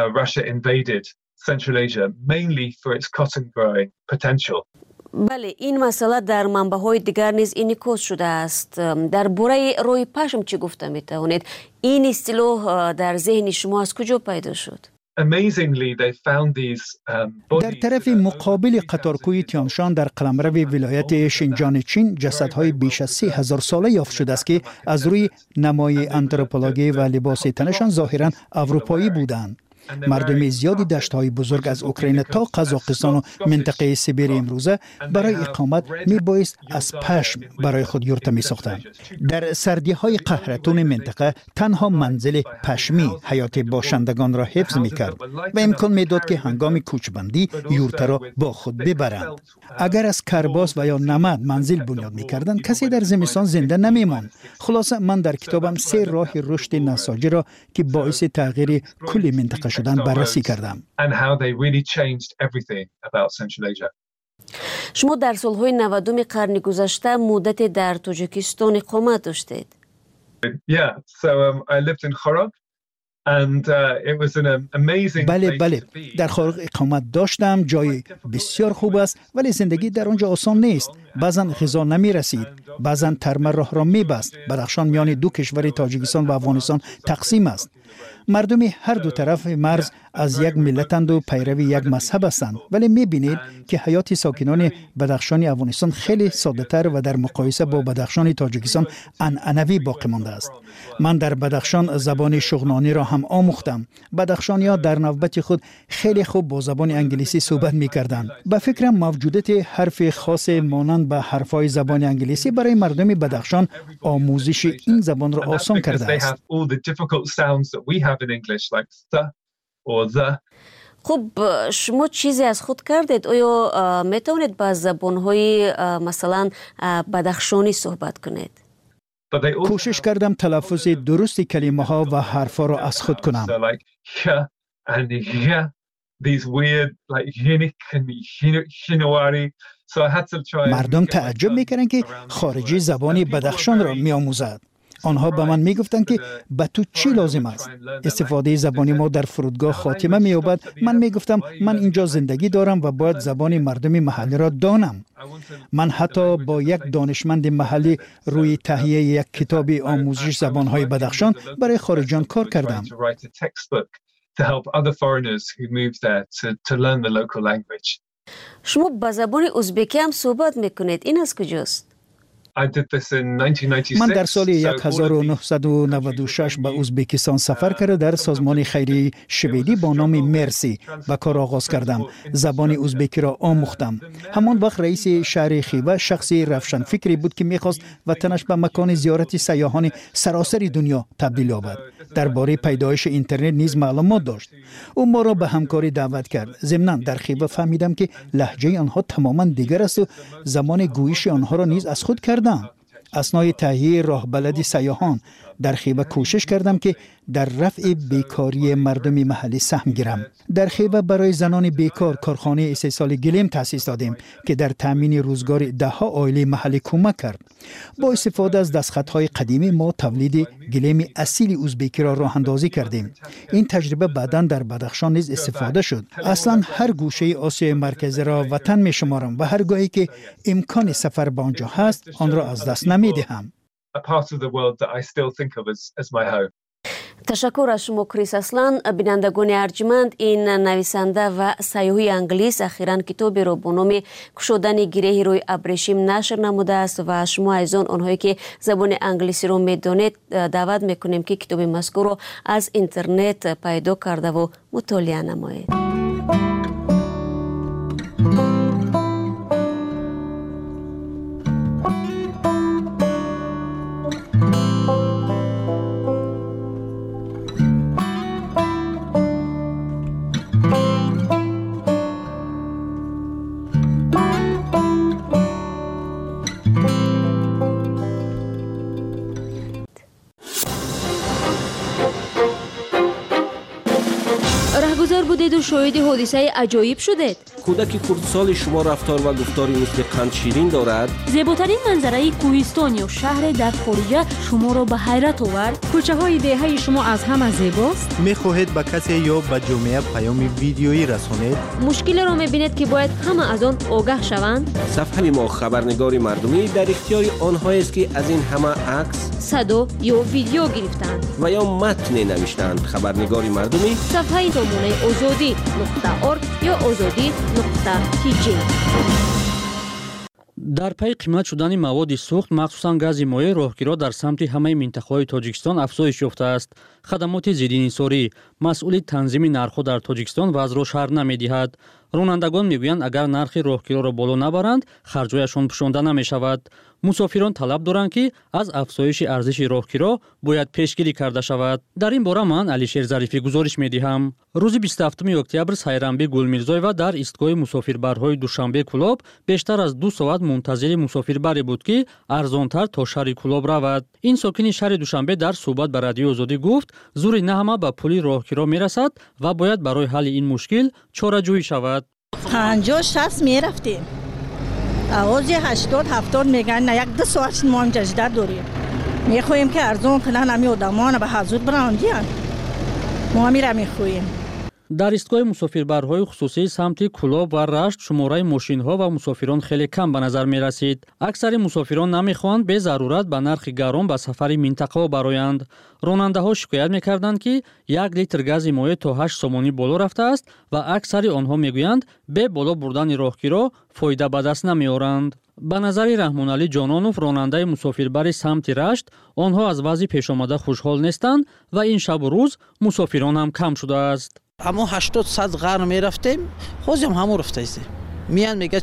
Central Asia, mainly for its cotton growing potential. بله، این مسئله در منبع‌های دیگر نیز انعکاس شده است. در باره روی پشم چی گفته می‌توانید؟ این اصطلاح در ذهن شما از کجا پیدا شد؟ Amazingly, they found these um, در طرف مقابل قطارکوی تیانشان در قلمرو ولایت شینجان چین جسدهای بیش از سه هزار ساله یافت شده است که از روی نمای آنتروپولوژی و لباس تنشان ظاهراً اروپایی بودند. مردم زیادی دشت‌های بزرگ از اوکراین تا قزاقستان و منطقه سیبری امروزه برای اقامت میبایست از پشم برای خود یورت می‌ساختند. در سردی‌های قهرتون منطقه تنها منزل پشمی حیات باشندگان را حفظ می‌کرد و امکان میداد که هنگام کوچبندی یورت را با خود ببرند. اگر از کرباس و یا نمد منزل بنیاد می‌کردند کسی در زمستان زنده نمی‌ماند. خلاصه من در کتابم سه راه رشد نساجی را که باعث تغییر کل منطقه شدن بررسی کردم. شما در سالهای نودم قرن گذشته مدت در تاجیکستان اقامت داشتید. بله بله در خارق اقامت داشتم. جای بسیار خوب است ولی زندگی در آنجا آسان نیست. بعضا غذا نمی رسید. بعضا ترمه راه را میبست. بدخشان میان دو کشور تاجیکستان و افغانستان تقسیم است. مردم هر دو طرف مرز از یک ملتند و پیروی یک مذهب هستند، ولی میبینید که حیات ساکنان بدخشان افغانستان خیلی ساده تر و در مقایسه با بدخشان تاجیکستان عنعنوی باقی مانده است. من در بدخشان زبان شغنانی را هم آموختم. بدخشانی‌ها در نوبت خود خیلی خوب با زبان انگلیسی صحبت می‌کردند. به فکرم موجودیت حرف خاص مانند به حرف‌های زبان انگلیسی برای مردم بدخشان آموزش این زبان را آسان کرده است. خب شما چیزی از خود کردید؟ آیا میتونید با زبان‌های مثلا بدخشانی صحبت کنید؟ کوشش کردم تلفظ درست کلمه ها و حرف ها را از خود کنم. مردم تعجب میکنند که خارجی زبان بدخشان را میآموزد. آنها به من میگفتند که به تو چی لازم است؟ استفاده زبانی ما در فرودگاه خاتمه مییابد. من میگفتم من اینجا زندگی دارم و باید زبان مردم محلی را دانم. من حتی با یک دانشمند محلی روی تهیه یک کتاب آموزش زبانهای بدخشان برای خارجیان کار کردم. شما با زبان ازبکی هم صحبت میکنید. این از کجاست؟ من در سال هزار و نهصد و نود و شش به ازبکستان سفر کرده در سازمان خیریه شویدی با نام مرسی به کار آغاز کردم. زبان ازبکی را آموختم. همان وقت رئیس شهر خیوه شخصی روشن فکری بود که میخواست وطنش به مکان زیارت سیاحان سراسر دنیا تبدیل یابد. درباره پیدایش اینترنت نیز معلومات داشت. او ما را به همکاری دعوت کرد. ضمناً در خیوه فهمیدم که لهجه آنها تماما دیگر است و زمان گویش آنها را نیز از خود کردم. اثنای تهیه راه بلد سیاحان در خیوه کوشش کردم که در رفع بیکاری مردم محلی سهم گیرم. در خیوه برای زنان بیکار کارخانه استحصال گلیم تأسیس دادیم که در تامین روزگار ده ها عائله محلی کمک کرد. با استفاده از دستخطهای قدیمی ما تولید گلیم اصیل ازبکی را راه اندازی کردیم. این تجربه بعداً در بدخشان نیز استفاده شد. اصلا هر گوشه آسیای مرکزی را وطن می شمارم و هر گاهی که امکان سفر به آنجا هست آن را از دست نمی دهم. تشکر از شما کریس اصلان. بینندگان ارجمند، این نویسنده و سیاحی انگلیس اخیراً کتابی را با نام گشودن گره روی ابریشم نشر نموده است و شما ایزان آنهایی که زبان انگلیسی را میدانید دعوت میکنیم که کتاب مذکور را از اینترنت پیدا کرده و مطالعه نمایید. بودید و شاهد حادثه عجایب شدید. کودک کردسال شما رفتار و گفتاری مثل قند شیرین دارد. زیباترین منظره کوهستان یا شهر در خارج شما را به حیرت آورد. کوچه های دهه شما از همه زیباست. میخواهید به کسی یا به جامعه پیام ویدیویی رسانید؟ مشکل را میبینید که باید همه از آن آگاه شوند. صفحه ما خبرنگار مردمی در اختیار آنهایی است که از این همه عکس، صدا یا ویدیو گرفتند و یا متن نوشتند. خبرنگار مردمی صفحه سامانه آزادی نقطه ارگ یا آزادی نقطه تی جی. در پی قیمت شدن مواد سوخت مخصوصاً گاز مایع راهگیرها در سمت همه منطقه‌های تاجیکستان افزایش یافته است. خدمات ضدانحصاری مسئول تنظیم نرخ‌ها در تاجیکستان وضع را شرح نمی‌دهد. رانندگان میگویند اگر نرخ راهگیرها را بالا نبرند خرج‌هایشان پوشانده نمی‌شود. مسافران طلب دارند که از افزایش ارزش راهگیرها باید پیشگیری کرده شود. در این باره من علیشیر ظریفی گزارش می‌دهم. روز بیست و هفتم اکتبر سایرانبی گلمیرزایوا در ایستگاه مسافربرهای دوشنبه کلاب بیشتر از دو ساعت منتظر مسافربری بود که ارزانتر تا شهر کلاب رود. این ساکن شهر دوشنبه در صحبت با رادیو آزادی گفت زور نه همه به پل راهگیرها میرسد و باید برای حل این مشکل چاره‌جویی شود. پنجاه شصت میرفتیم. آواز هشتاد هفتاد میگن نه یک دو ساعت ما هم جدید داریم. میخوایم که ارزان کنن همی آدمان به حضور بران دیان. ما همی را میخوایم. дар истгоҳи мусофирбарҳои хусусии самти Кулоб ва Рашт шумораи мошинҳо ва мусофирон хеле кам ба назар мерасид. Аксари мусофирон намехоҳанд бе зарурат ба нархи гарон ба сафари минтақаҳо бароянд. Ронандаҳо шикоят мекарданд, ки як литр гази моеъ то ҳашт сомонӣ боло рафтааст ва аксари онҳо мегӯянд бе боло бурдани роҳгиро фоида ба даст намеоранд. ба назари Раҳмоналӣ Ҷононов, ронандаи мусофирбари самти Рашт, онҳо аз вазъи пешомада хушҳол нестанд ва ин шабу рӯз мусофирон ҳам кам шудааст. Амо ҳаштод сад ғар мерафтем, ҳозирам ҳамон рафтаистем. Миян мега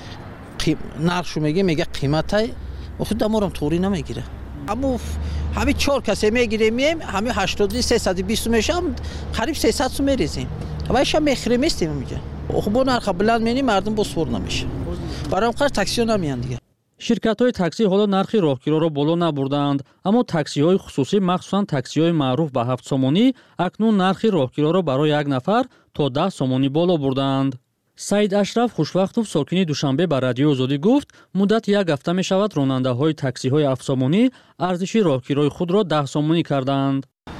нархшу мега мега қиматай, охуд даморам тури намегира. Амо ҳами чор касе мегирем мием, ҳами ҳаштод сесад бист мешам, қариб сесад сум мерезем. Вайша мехирем истем мега. Оху бо нарха биланд мени мардум бо свор намеша. Барам қар таксиё намиян дига. Ширкатҳои таксӣ ҳоло нархи роҳгироро боло набурдаанд, аммо таксиҳои хусусӣ, махсусан таксиҳои маъруф ба ҳафт сомонӣ, акнун нархи роҳгироро барои як нафар то даҳ сомонӣ боло бурдаанд. Саид Ашраф Хушвақтов, сокини Душанбе, ба Радиои Озодӣ гуфт, муддати як ҳафта мешавад ронандаҳои таксиҳои ҳафтсомонӣ арзиши роҳгирои худро даҳ сомонӣ кардаанд.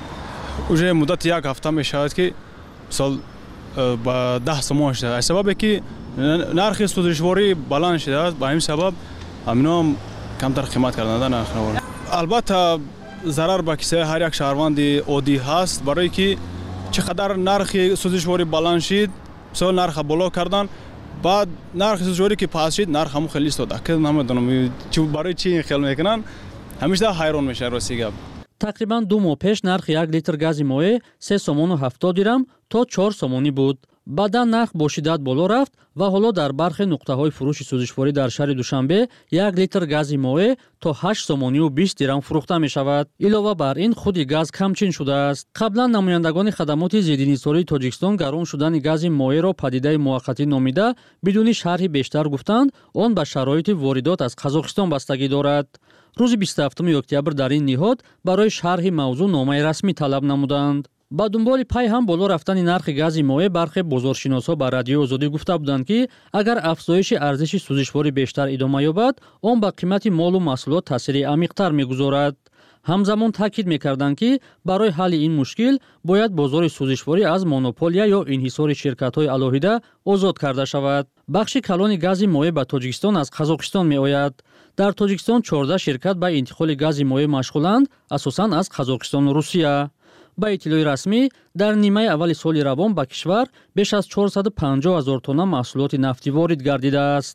уже муддати як ҳафта мешавад ки мисол ба даҳ сомон шуда. Сабабе ки нархи сӯзишворӣ баланд шудааст, ба ин сабаб амином камтар қимат карданада нархро. Албатта зарар ба кисаи ҳар як шаҳрванди оддӣ ҳаст, барое ки чӣ қадар нархи сӯзишворӣ баланд шид, мисол нарха боло кардан, баъд нархи сӯзишворӣ ки паст шид, нарх ҳамон хеле истода. Ки намедонам барои чӣ ин хел мекунанд, ҳамеша ҳайрон мешавам рости гап. Тақрибан ду моҳ пеш нархи як литр гази моеъ се сомону ҳафтод дирам то чор сомонӣ буд. Баъдан нарх бо шиддат боло рафт ва ҳоло дар бархе нуқтаҳои фурӯши сӯзишворӣ дар шаҳри Душанбе як литр гази моеъ то ҳашт сомонию бист дирам фурӯхта мешавад. Илова бар ин худи газ камчин шудааст. Қаблан намояндагони хадамоти зиддинисолии Тоҷикистон гарон шудани гази моеъро падидаи муваққатӣ номида бидуни шарҳи бештар гуфтанд, он ба шароити воридот аз Қазоқистон бастагӣ дорад. рӯзи бисту ҳафтуми октябр дар ин ниҳод барои шарҳи мавзӯъ номаи расмӣ талаб намуданд. ба дунболи пай ҳам боло рафтани нархи гази моеъ бархе бозоршиносҳо ба Радиои Озодӣ гуфта буданд, ки агар афзоиши арзиши сӯзишворӣ бештар идома ёбад, он ба қимати молу маҳсулот таъсири амиқтар мегузорад. ҳамзамон таъкид мекарданд, ки барои ҳалли ин мушкил бояд бозори сӯзишворӣ аз монополия ё инҳисори ширкатҳои алоҳида озод карда шавад. бахши калони гази моеъ ба Тоҷикистон аз Қазоқистон меояд. дар Тоҷикистон чордаҳ ширкат ба интиқоли гази моеъ машғуланд, асосан аз Қазоқистону Русия. ба иттилои расмӣ, дар нимаи аввали соли равон ба кишвар беш аз чорсаду панҷоҳ ҳазор тонна маҳсулоти нафтӣ ворид гардидааст.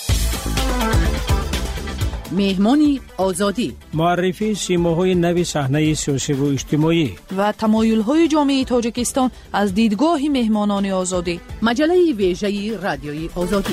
меҳмони озодӣ муаррифии симоҳои нави саҳнаи сиёсиву иҷтимоӣ ва тамоюлҳои ҷомеаи Тоҷикистон аз дидгоҳи меҳмонони озодӣ. маҷалаи вежаи Радиои Озодӣ.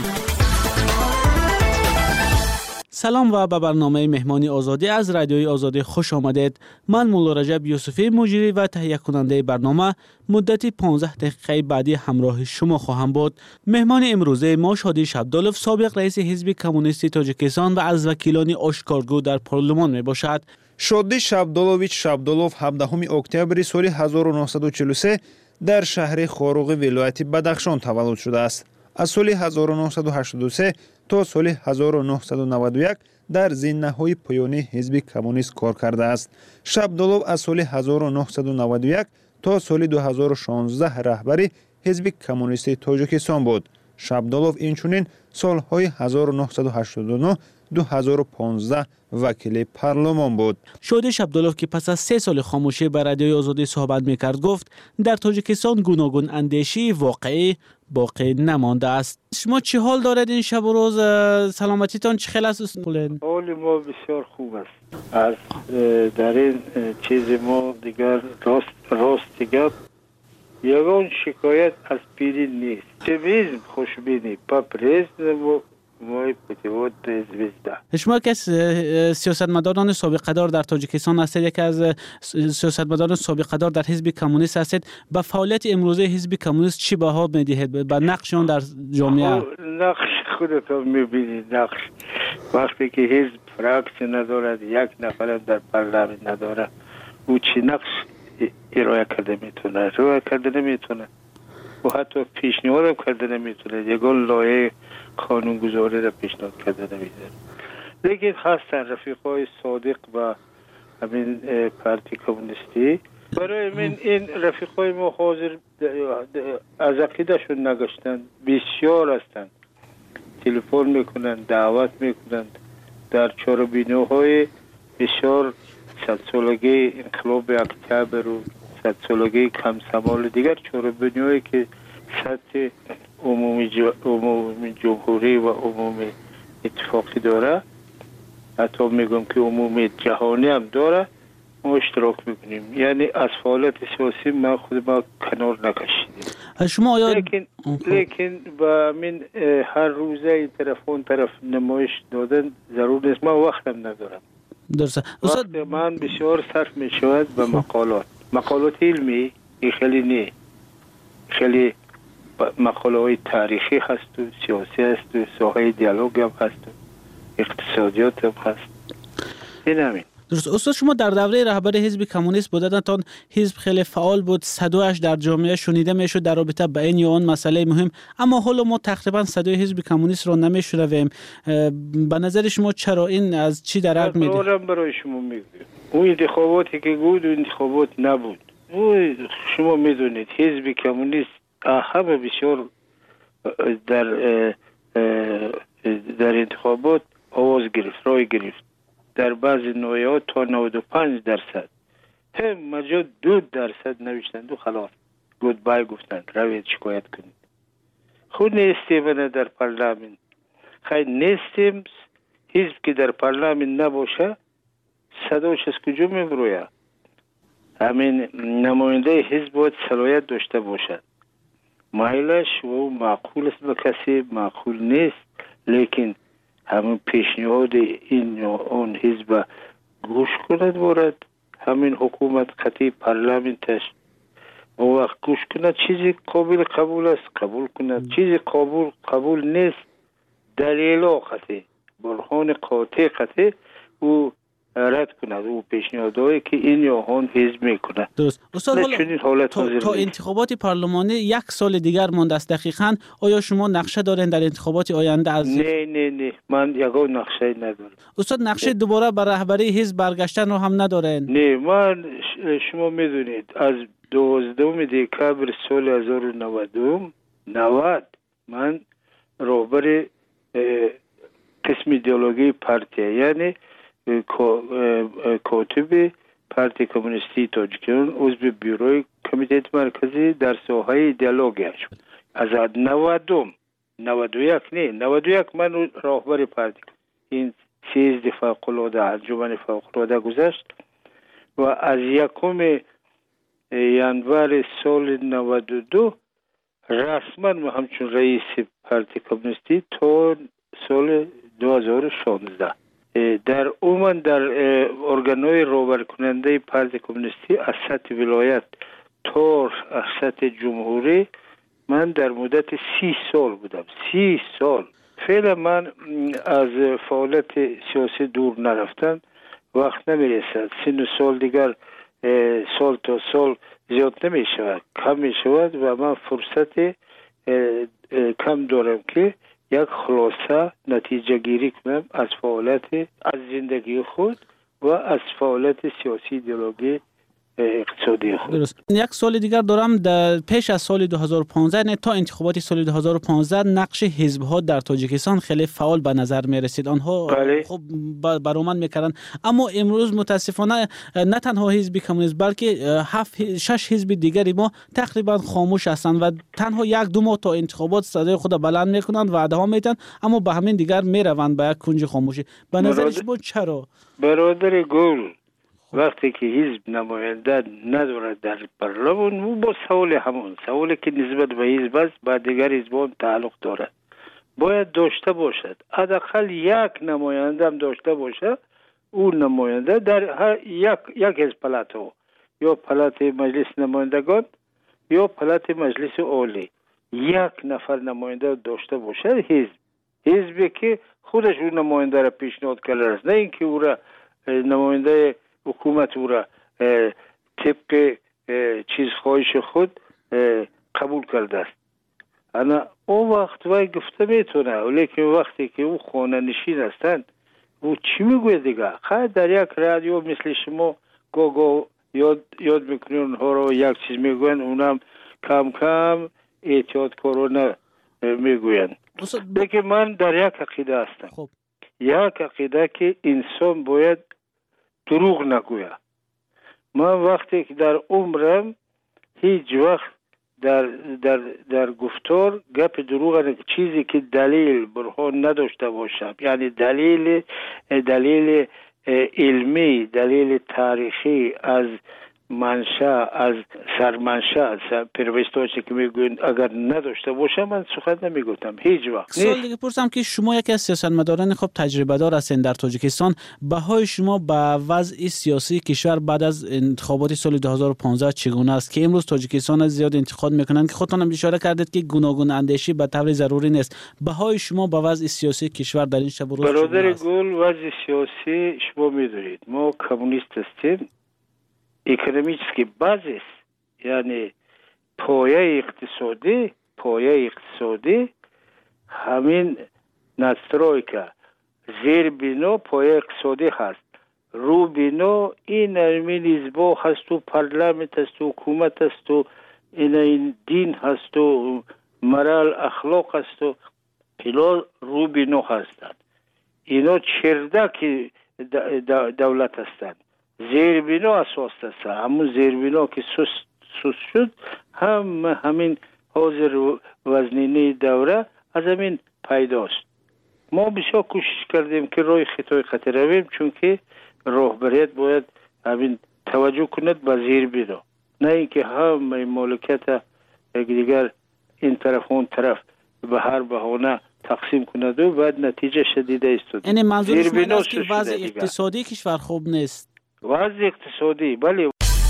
سلام و به برنامه مهمانی آزادی از رادیوی آزادی خوش آمدید. من مولا رجب یوسفی مجری و تهیه کننده برنامه مدتی پانزده دقیقه بعدی همراه شما خواهم بود. مهمان امروزه ما شادی شبدالوف، سابق رئیس حزب کمونیستی تاجیکستان و از وکیلان آشکارگو در پارلمان می باشد. شادی شبدالوویچ شبدالوف هفدهم اکتبر سال هزار و نهصد و چهل و سه در شهر خاروغ ولایت بدخشان تولد شده است. از سال هزار و نهصد و هشتاد و سه تا سال هزار و نهصد و نود و یک در زینه‌های پایانی حزب کمونیست کار کرده است. شبدالوف از سال هزار و نهصد و نود و یک تا سال دو هزار و شانزده رهبر حزب کمونیست تاجیکستان بود. شبدالوف اینچنین سالهای هزار و نهصد و هشتاد و نه دو هزار و پانزده وکیل پارلمان بود. شادی شبدالوف که پس از سه سال خاموشی بر رادیوی آزادی صحبت میکرد گفت در تاجیکستان گوناگون اندیشی واقعی باقی نمانده است. شما چه حال دارید این شب و روز؟ سلامتیتان چه خیلی است؟ حال ما بسیار خوب است. از در این چیز ما دیگر راست راست دیگر یگان شکایت از پیری نیست. تمیزم خوشبینی پاپریز و شما که سیاستمداران سابقه‌دار در تاجیکستان هستید، یکی از سیاستمداران سابقه‌دار در حزب کمونیست هستید، با فعالیت امروزه حزب کمونیست چی بها میدهید؟ با نقششون در جامعه؟ نقش خودتون میبینید. نقش وقتی که حزب فراکسی ندارد، یک نفر در پارلمان نداره، او چی نقش ارائه کرده میتونه؟ ارائه کرده نمیتونه و حتی پیشنهاد کرده نمیتونه. یگان لایحه قانونگذاری را پیشنهاد کرده نمیده. لیکن هستن رفیقای صادق و همین پارتی کمونیستی برای من این رفیقای ما حاضر از عقیدهشون نگشتن، بسیار هستند، تلفن میکنن، دعوت میکنن در چهاربینوهای بسیار صد سالگی انقلاب اکتبر و صد سالگی کمسمال دیگر چهاربینوهایی که سطح عمومی, جا، عمومی جمهوری و عمومی اتفاقی داره، حتی میگم که عمومی جهانی هم داره، ما اشتراک میکنیم. یعنی از فعالیت سیاسی ما خود ما کنار نکشیدیم. شما آیا لیکن لیکن با من هر روزه این طرف اون طرف نمایش دادن ضرور نیست، ما وقتم ندارم. درسته. وقت من بسیار صرف میشود به مقالات مقالات علمی، خیلی نه خیلی مقاله های تاریخی هست و سیاسی هست و ساحه دیالوگ هم هست و اقتصادیات هم هست. این همین. درست. استاد شما در دوره رهبری حزب کمونیست بودن، تا حزب خیلی فعال بود، صدایش در جامعه شنیده میشد در رابطه با این یا آن مسئله مهم، اما حالا ما تقریبا صدای حزب کمونیست رو نمیشنویم. به نظر شما چرا این از چی درک میده؟ من برای شما میگم اون انتخاباتی که بود انتخابات نبود. او شما میدونید حزب کمونیست همه بسیار در در انتخابات آواز گرفت، رای گرفت، در بعضی نوعات تا نود و پنج درصد، هم مجا دو درصد نوشتند و خلاص گود بای گفتند روید شکایت کنید. خود نیستیم در پارلمان، خیلی نیستیم. حزب که در پارلمان نباشه صداش از کجا میبروید؟ همین نماینده حزب باید صلاحیت داشته باشد. مایلش و معقول است به کسی معقول نیست، لیکن همین پیشنهاد این یا اون حزب گوش کند بارد، همین حکومت قطعی پارلمانتش و وقت گوش کند چیزی قابل قبول است قبول کند، چیزی قبول قبول نیست دلیل قطعی برهان قاطع قطعی او رد کند او پیشنهادایی که این یا اون حزب میکنه. درست. استاد حالا تا, تا انتخابات پارلمانی یک سال دیگر مانده است دقیقاً، آیا شما نقشه دارین در انتخابات آینده؟ از نه نه نه من یگان نقشه ندارم. استاد نقشه دوباره بر رهبری حزب برگشتن رو هم ندارین؟ نه من شما میدونید از دوازدهم دکتر سال هزار و نود من رهبر قسم ایدئولوژی پارتی یعنی کاتب پارتی کمونیستی تاجیکستان عضو بیروی کمیته مرکزی در ساحه ایدئولوژی شد. از نودم نود و یک نه نود و یک من راهبر پارتی این سیزده فوق‌العاده انجمن فوق‌العاده گذشت و از یکم ینوار سال نود و دو رسما من همچون رئیس پارتی کمونیستی تا سال دو هزار و شانزده در عموم در ارگان‌های راهبر کننده پارتی کمونیستی از سطح ولایت تا از سطح جمهوری من در مدت سی سال بودم. سی سال فعلا من از فعالیت سیاسی دور نرفتن وقت نمیرسد. سن سال دیگر سال تا سال زیاد نمی شود، کم می شود و من فرصت کم دارم که یک خلاصه نتیجه گیری کنم از فعالیت از زندگی خود و از فعالیت سیاسی ایدئولوژی اقتصادی خود. درست. یک سال دیگر دارم در پیش از سال دو هزار و پانزده نه تا انتخابات سال دو هزار و پانزده نقش حزب ها در تاجیکستان خیلی فعال به نظر می رسید. آنها بله. خب برآمد میکردن، اما امروز متاسفانه نه تنها حزب کمونیست بلکه هفت شش حزب دیگری ما تقریبا خاموش هستند و تنها یک دو ماه تا انتخابات صدای خود بلند میکنند، وعده ها میدن، اما به همین دیگر میروند به یک کنج خاموشی. به نظر شما چرا؟ برادر گل وقتی که حزب نماینده ندارد در پارلمان او با سوال همون سوالی که نسبت به حزب است با دیگر حزبان تعلق دارد باید داشته باشد. حداقل یک نماینده هم داشته باشه. اون نماینده در هر یک یک از پلاتو یا پلات مجلس نمایندگان یا پلات مجلس عالی یک نفر نماینده داشته باشه. حزب حزبی که خودش اون نماینده را پیشنهاد کرده است، نه اینکه او را نماینده حکومت او را طبق چیز خواهش خود قبول کرده است. انا اون وقت وای گفته میتونه، ولیکن وقتی که او خانه نشین هستند او چی میگوید دیگه؟ خیلی در یک رادیو مثل شما گو گو یاد یاد میکنی اونها رو یک چیز میگوین اونم کم کم احتیاطکارانه میگوین. دیگه من در یک عقیده هستم. خب. یک عقیده که انسان باید دروغ نگوید. من وقتی که در عمرم هیچ وقت در در در گفتار گپ دروغ، چیزی که دلیل برهان نداشته باشم، یعنی دلیل دلیل علمی، دلیل تاریخی از منشأ، از سرمنشأ، پیروستوچی که میگوین اگر نداشته باشم من سخن نمیگفتم هیچ وقت. سوال دیگه پرسم که شما یکی از سیاستمداران خب تجربه دار هستین در تاجیکستان، بهای شما به وضع سیاسی کشور بعد از انتخابات سال دو هزار و پانزده چگونه است که امروز تاجیکستان زیاد انتقاد میکنن که خودتان هم اشاره کردید که گوناگون اندیشی به طور ضروری نیست، بهای شما به وضع سیاسی کشور در این شب و روز برادر گل وضع سیاسی شما میدونید ما کمونیست هستیم، اکونومیسکی بازیس یعنی پایه اقتصادی پایه اقتصادی همین نسترویکا زیر بینو پایه اقتصادی هست، رو بینو این همین حزبا هست و پارلمانت هست و حکومت هست و این, این دین هست و مرال اخلاق هست و اینا رو بینو هستند، اینا چردک دولت هستند. زیربینا اساس است، همون زیربینا که سست سست شد هم همین حاضر وزنینه دوره از همین پیداست. ما بسیار کوشش کردیم که روی خطای خطی رویم، چون که راهبریت باید همین توجه کند به زیربینا، نه اینکه هم مالکیت دیگر این طرف اون طرف به هر بهانه تقسیم کند و بعد نتیجه شدیده است. یعنی منظور شما است که وضع اقتصادی کشور خوب نیست؟ وضع اقتصادی بله.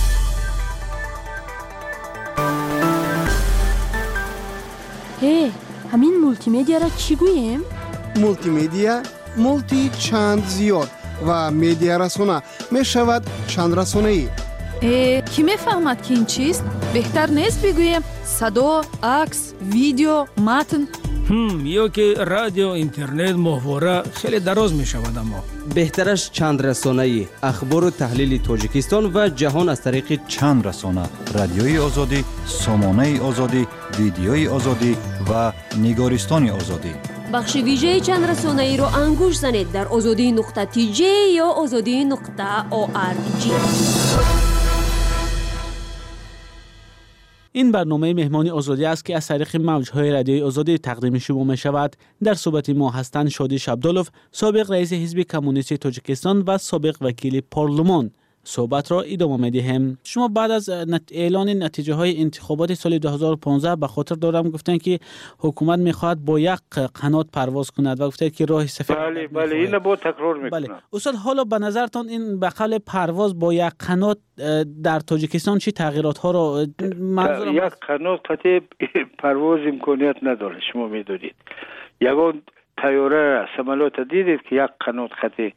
هی همین مولتی میدیا را چی گوییم؟ مولتی میدیا مولتی چند زیاد و میدیا رسانه می شود چند رسانه ای. کی میفهمد که این چیست؟ بهتر نیست بگوییم صدا، عکس، ویدیو، متن؟ هم یا که رادیو، اینترنت، ماهواره خیلی دراز می شود، اما بهترش چند رسانه‌ای اخبار و تحلیل تاجیکستان و جهان از طریق چند رسانه: رادیوی آزادی، سامانه آزادی، ویدیوی آزادی و نگارستان آزادی. بخش ویژه چند رسانه‌ای رو انگوش زنید در آزادی نقطه تی جی یا آزادی نقطه او آر جی. این برنامه مهمانی آزادی است که از طریق موج‌های رادیوی آزادی تقدیم شما می شود. در صحبت ما هستند شادی شبدالوف، سابق رئیس حزب کمونیست تاجیکستان و سابق وکیل پارلمان. صحبت را ادامه می‌دهیم. شما بعد از اعلان نتیجه های انتخابات سال دو هزار و پانزده به خاطر دارم گفتن که حکومت می‌خواهد با یک قنات پرواز کند و گفته که راه سفید. بله بله اینو با تکرار می‌کنم. بله استاد، حالا به نظرتان این به قول پرواز با یک قنات در تاجیکستان چه تغییرات ها را منظورم یک قنات قطع پرواز امکانیت نداره. شما می‌دونید یگان طیاره سمالات دیدید که یک قنات قطع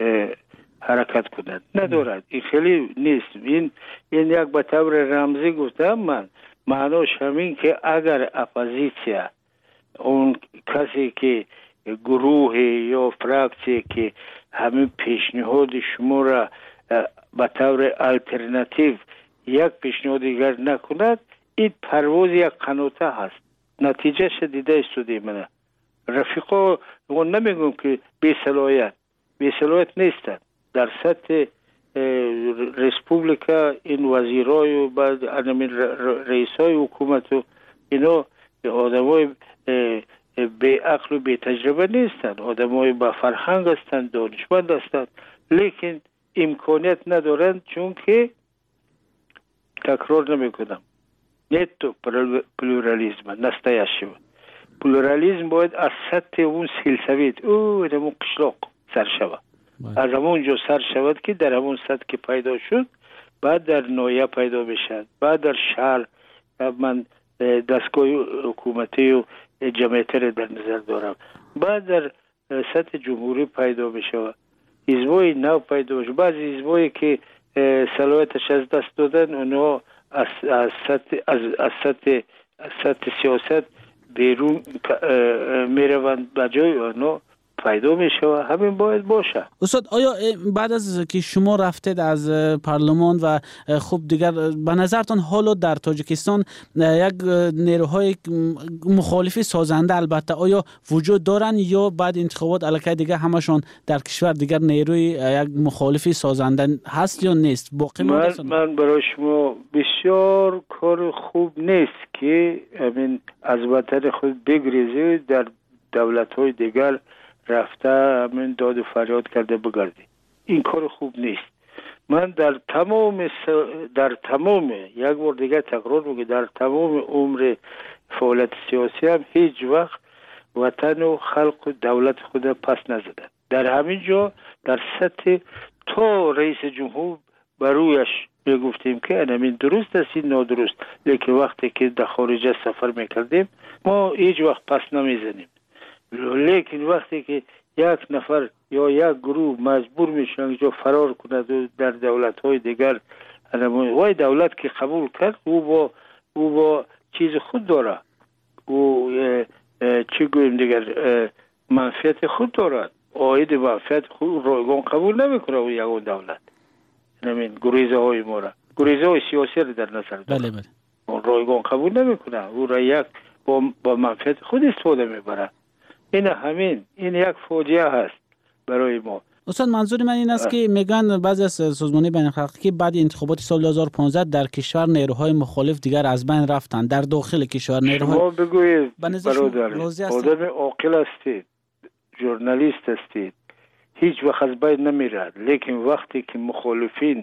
حرکت کند ندارد، این خیلی نیست. این این یک به طور رمزی گفتم من، معناش همین که اگر اپوزیسیا اون کسی که گروه یا فراکسی که همین پیشنهاد شما را به طور الटरनेटिव یک پیشنهاد دیگر نکند، این پرواز یک قناته هست. نتیجه شدیده استودی منه رفیقا اون نمیگم که بی صلاحیت بی صلاحیت نیستند. در سطح ریسپوبلیکا این وزیرای و بعد همین رئیسای حکومت و اینا آدمای بی عقل و بی تجربه نیستند، آدمای با فرهنگ هستند، دانشمند هستند، لیکن امکانیت ندارند، چون که تکرار نمیکنم نتو پلورالیزم نستایشی پلورالیزم باید از سطح اون سلسویت او همون قشلاق سر شود، از همون جو سر شود که در همون سطح که پیدا شد بعد در نویه پیدا بشد، بعد در شهر من دستگاه حکومتی و جمعیتی را در نظر دارم، بعد در سطح جمهوری پیدا بشه، حزبای نو پیدا بشه. بعضی حزبایی که صلاحیتش از دست دادن اونها از از سطح از از سطح از سطح سیاست بیرون میروند، به جای اونها پیدا میشه و همین باید باشه. استاد آیا بعد از که شما رفتید از پارلمان و خب دیگر به نظرتان حالا در تاجیکستان یک نیروهای مخالفی سازنده البته آیا وجود دارن یا بعد انتخابات الکی دیگه همشون در کشور دیگر نیروی یک مخالفی سازنده هست یا نیست؟ باقی من, من برای شما بسیار کار خوب نیست که همین از وطن خود بگریزی در دولت های دیگر رفته همین داد و فریاد کرده بگردی. این کار خوب نیست. من در تمام س... در تمام یک بار دیگه تکرار میگم در تمام عمر فعالیت سیاسی هم هیچ وقت وطن و خلق و دولت خود پس نزدن. در همین جا در سطح تا رئیس جمهور برویش میگفتیم که همین درست است این نادرست، لیکن وقتی که در خارج سفر میکردیم ما هیچ وقت پس نمیزنیم. لیکن وقتی که یک نفر یا یک گروه مجبور میشن اینجا فرار کند و در دولت های دیگر وای دولت که قبول کرد او با او با چیز خود داره او چی گویم دیگر منفعت خود دارد، آید منفعت خود رایگان قبول نمیکنه و یکون دولت همین گریزه های ما را گریزه های سیاسی را در نظر داره. بله بله. رایگان قبول نمیکنه او را یک با, با منفعت خود استفاده میبره. این همین این یک فاجعه هست برای ما. استاد منظور من این است که میگن بعضی از سازمان‌های بین‌المللی که بعد انتخابات سال دو هزار و پانزده در کشور نیروهای مخالف دیگر از بین رفتن در داخل کشور نیروهای شما بگویید برادر آدم عاقل هستید ژورنالیست هستید هیچ وقت از بین نمیرد، لیکن وقتی که مخالفین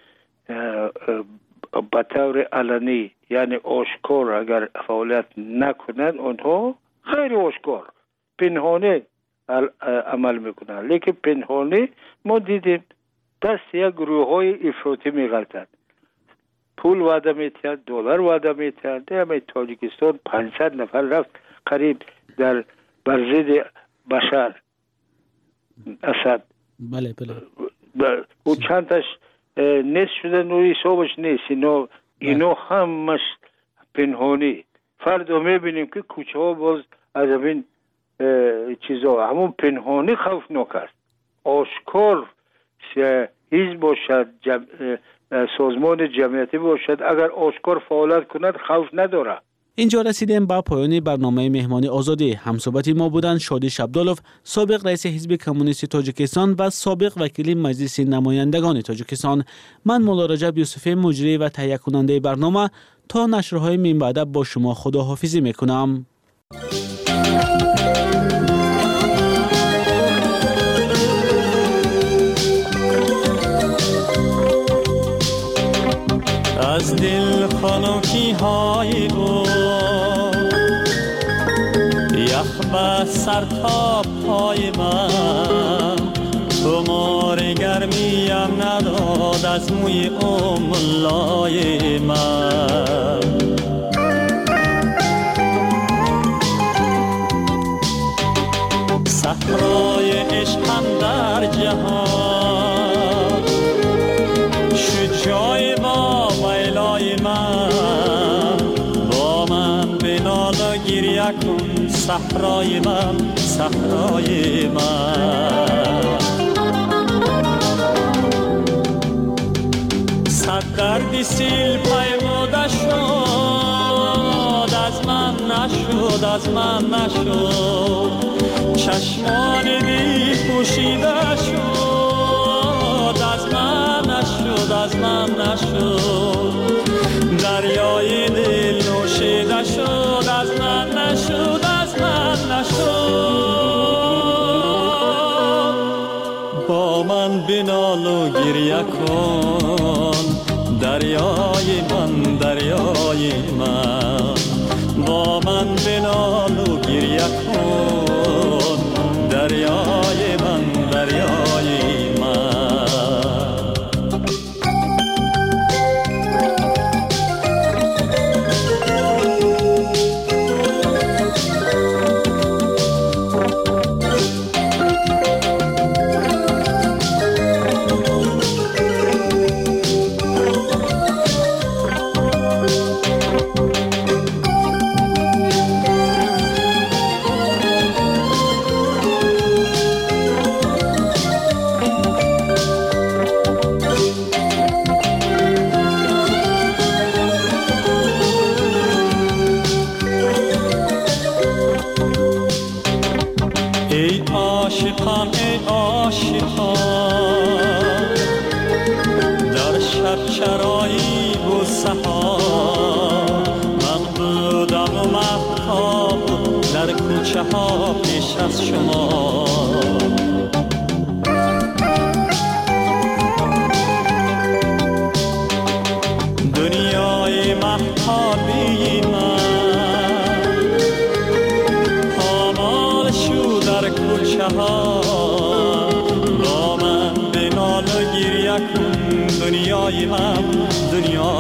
به طور علنی یعنی آشکار اگر فعالیت نکنند اونها غیر آشکار پنهانه عمل میکنن، لیکن پنهانه ما دیدیم دست یک گروه های افراطی میغلطند، پول وعده میتند، دلار وعده میتند. در تاجیکستان پانصد نفر رفت قریب در برزید بشار اسد. بله بله. و چندش نیست شدن و حسابش نیست. اینا اینا همش پنهانی. فردا میبینیم که کوچه ها باز از این چیزا همون پنهانی خوفناک است. آشکار حزب باشد جم... سازمان جمعیتی باشد اگر آشکار فعالیت کند خوف نداره. اینجا رسیدیم به پایان برنامه مهمانی آزادی. همصحبت ما بودند شادی شبدالوف، سابق رئیس حزب کمونیست تاجیکستان و سابق وکیل مجلس نمایندگان تاجیکستان. من مولا رجب یوسفی مجری و تهیه کننده برنامه تا نشرهای من بعد با شما خداحافظی میکنم. از دل خنکی های او یخ به سر تا پای من تو مار گرمیم نداد از موی ام لای من. صحرای عشقم در جهان شد جای با ویلای من، با من بنال و گریه کن صحرای من صحرای من. صد دردی سیل پیموده شد از من نشد از من نشد، چشمان بی پوشیده شد از من نشد از من نشد، دریای دل نوشیده شد از من نشد از من نشد. با من بنال و گریه کن دریای من دریای من، با من بنال و گریه کن دریای من دریای من. عاشقان ای عاشقان در شب چرایی و سحار من بودم و مهتاب در کوچه ها پیش از شما دنیای مهتابی من پامال شو در کوچه ها با من به نال و گریه کن دنیای من دنیا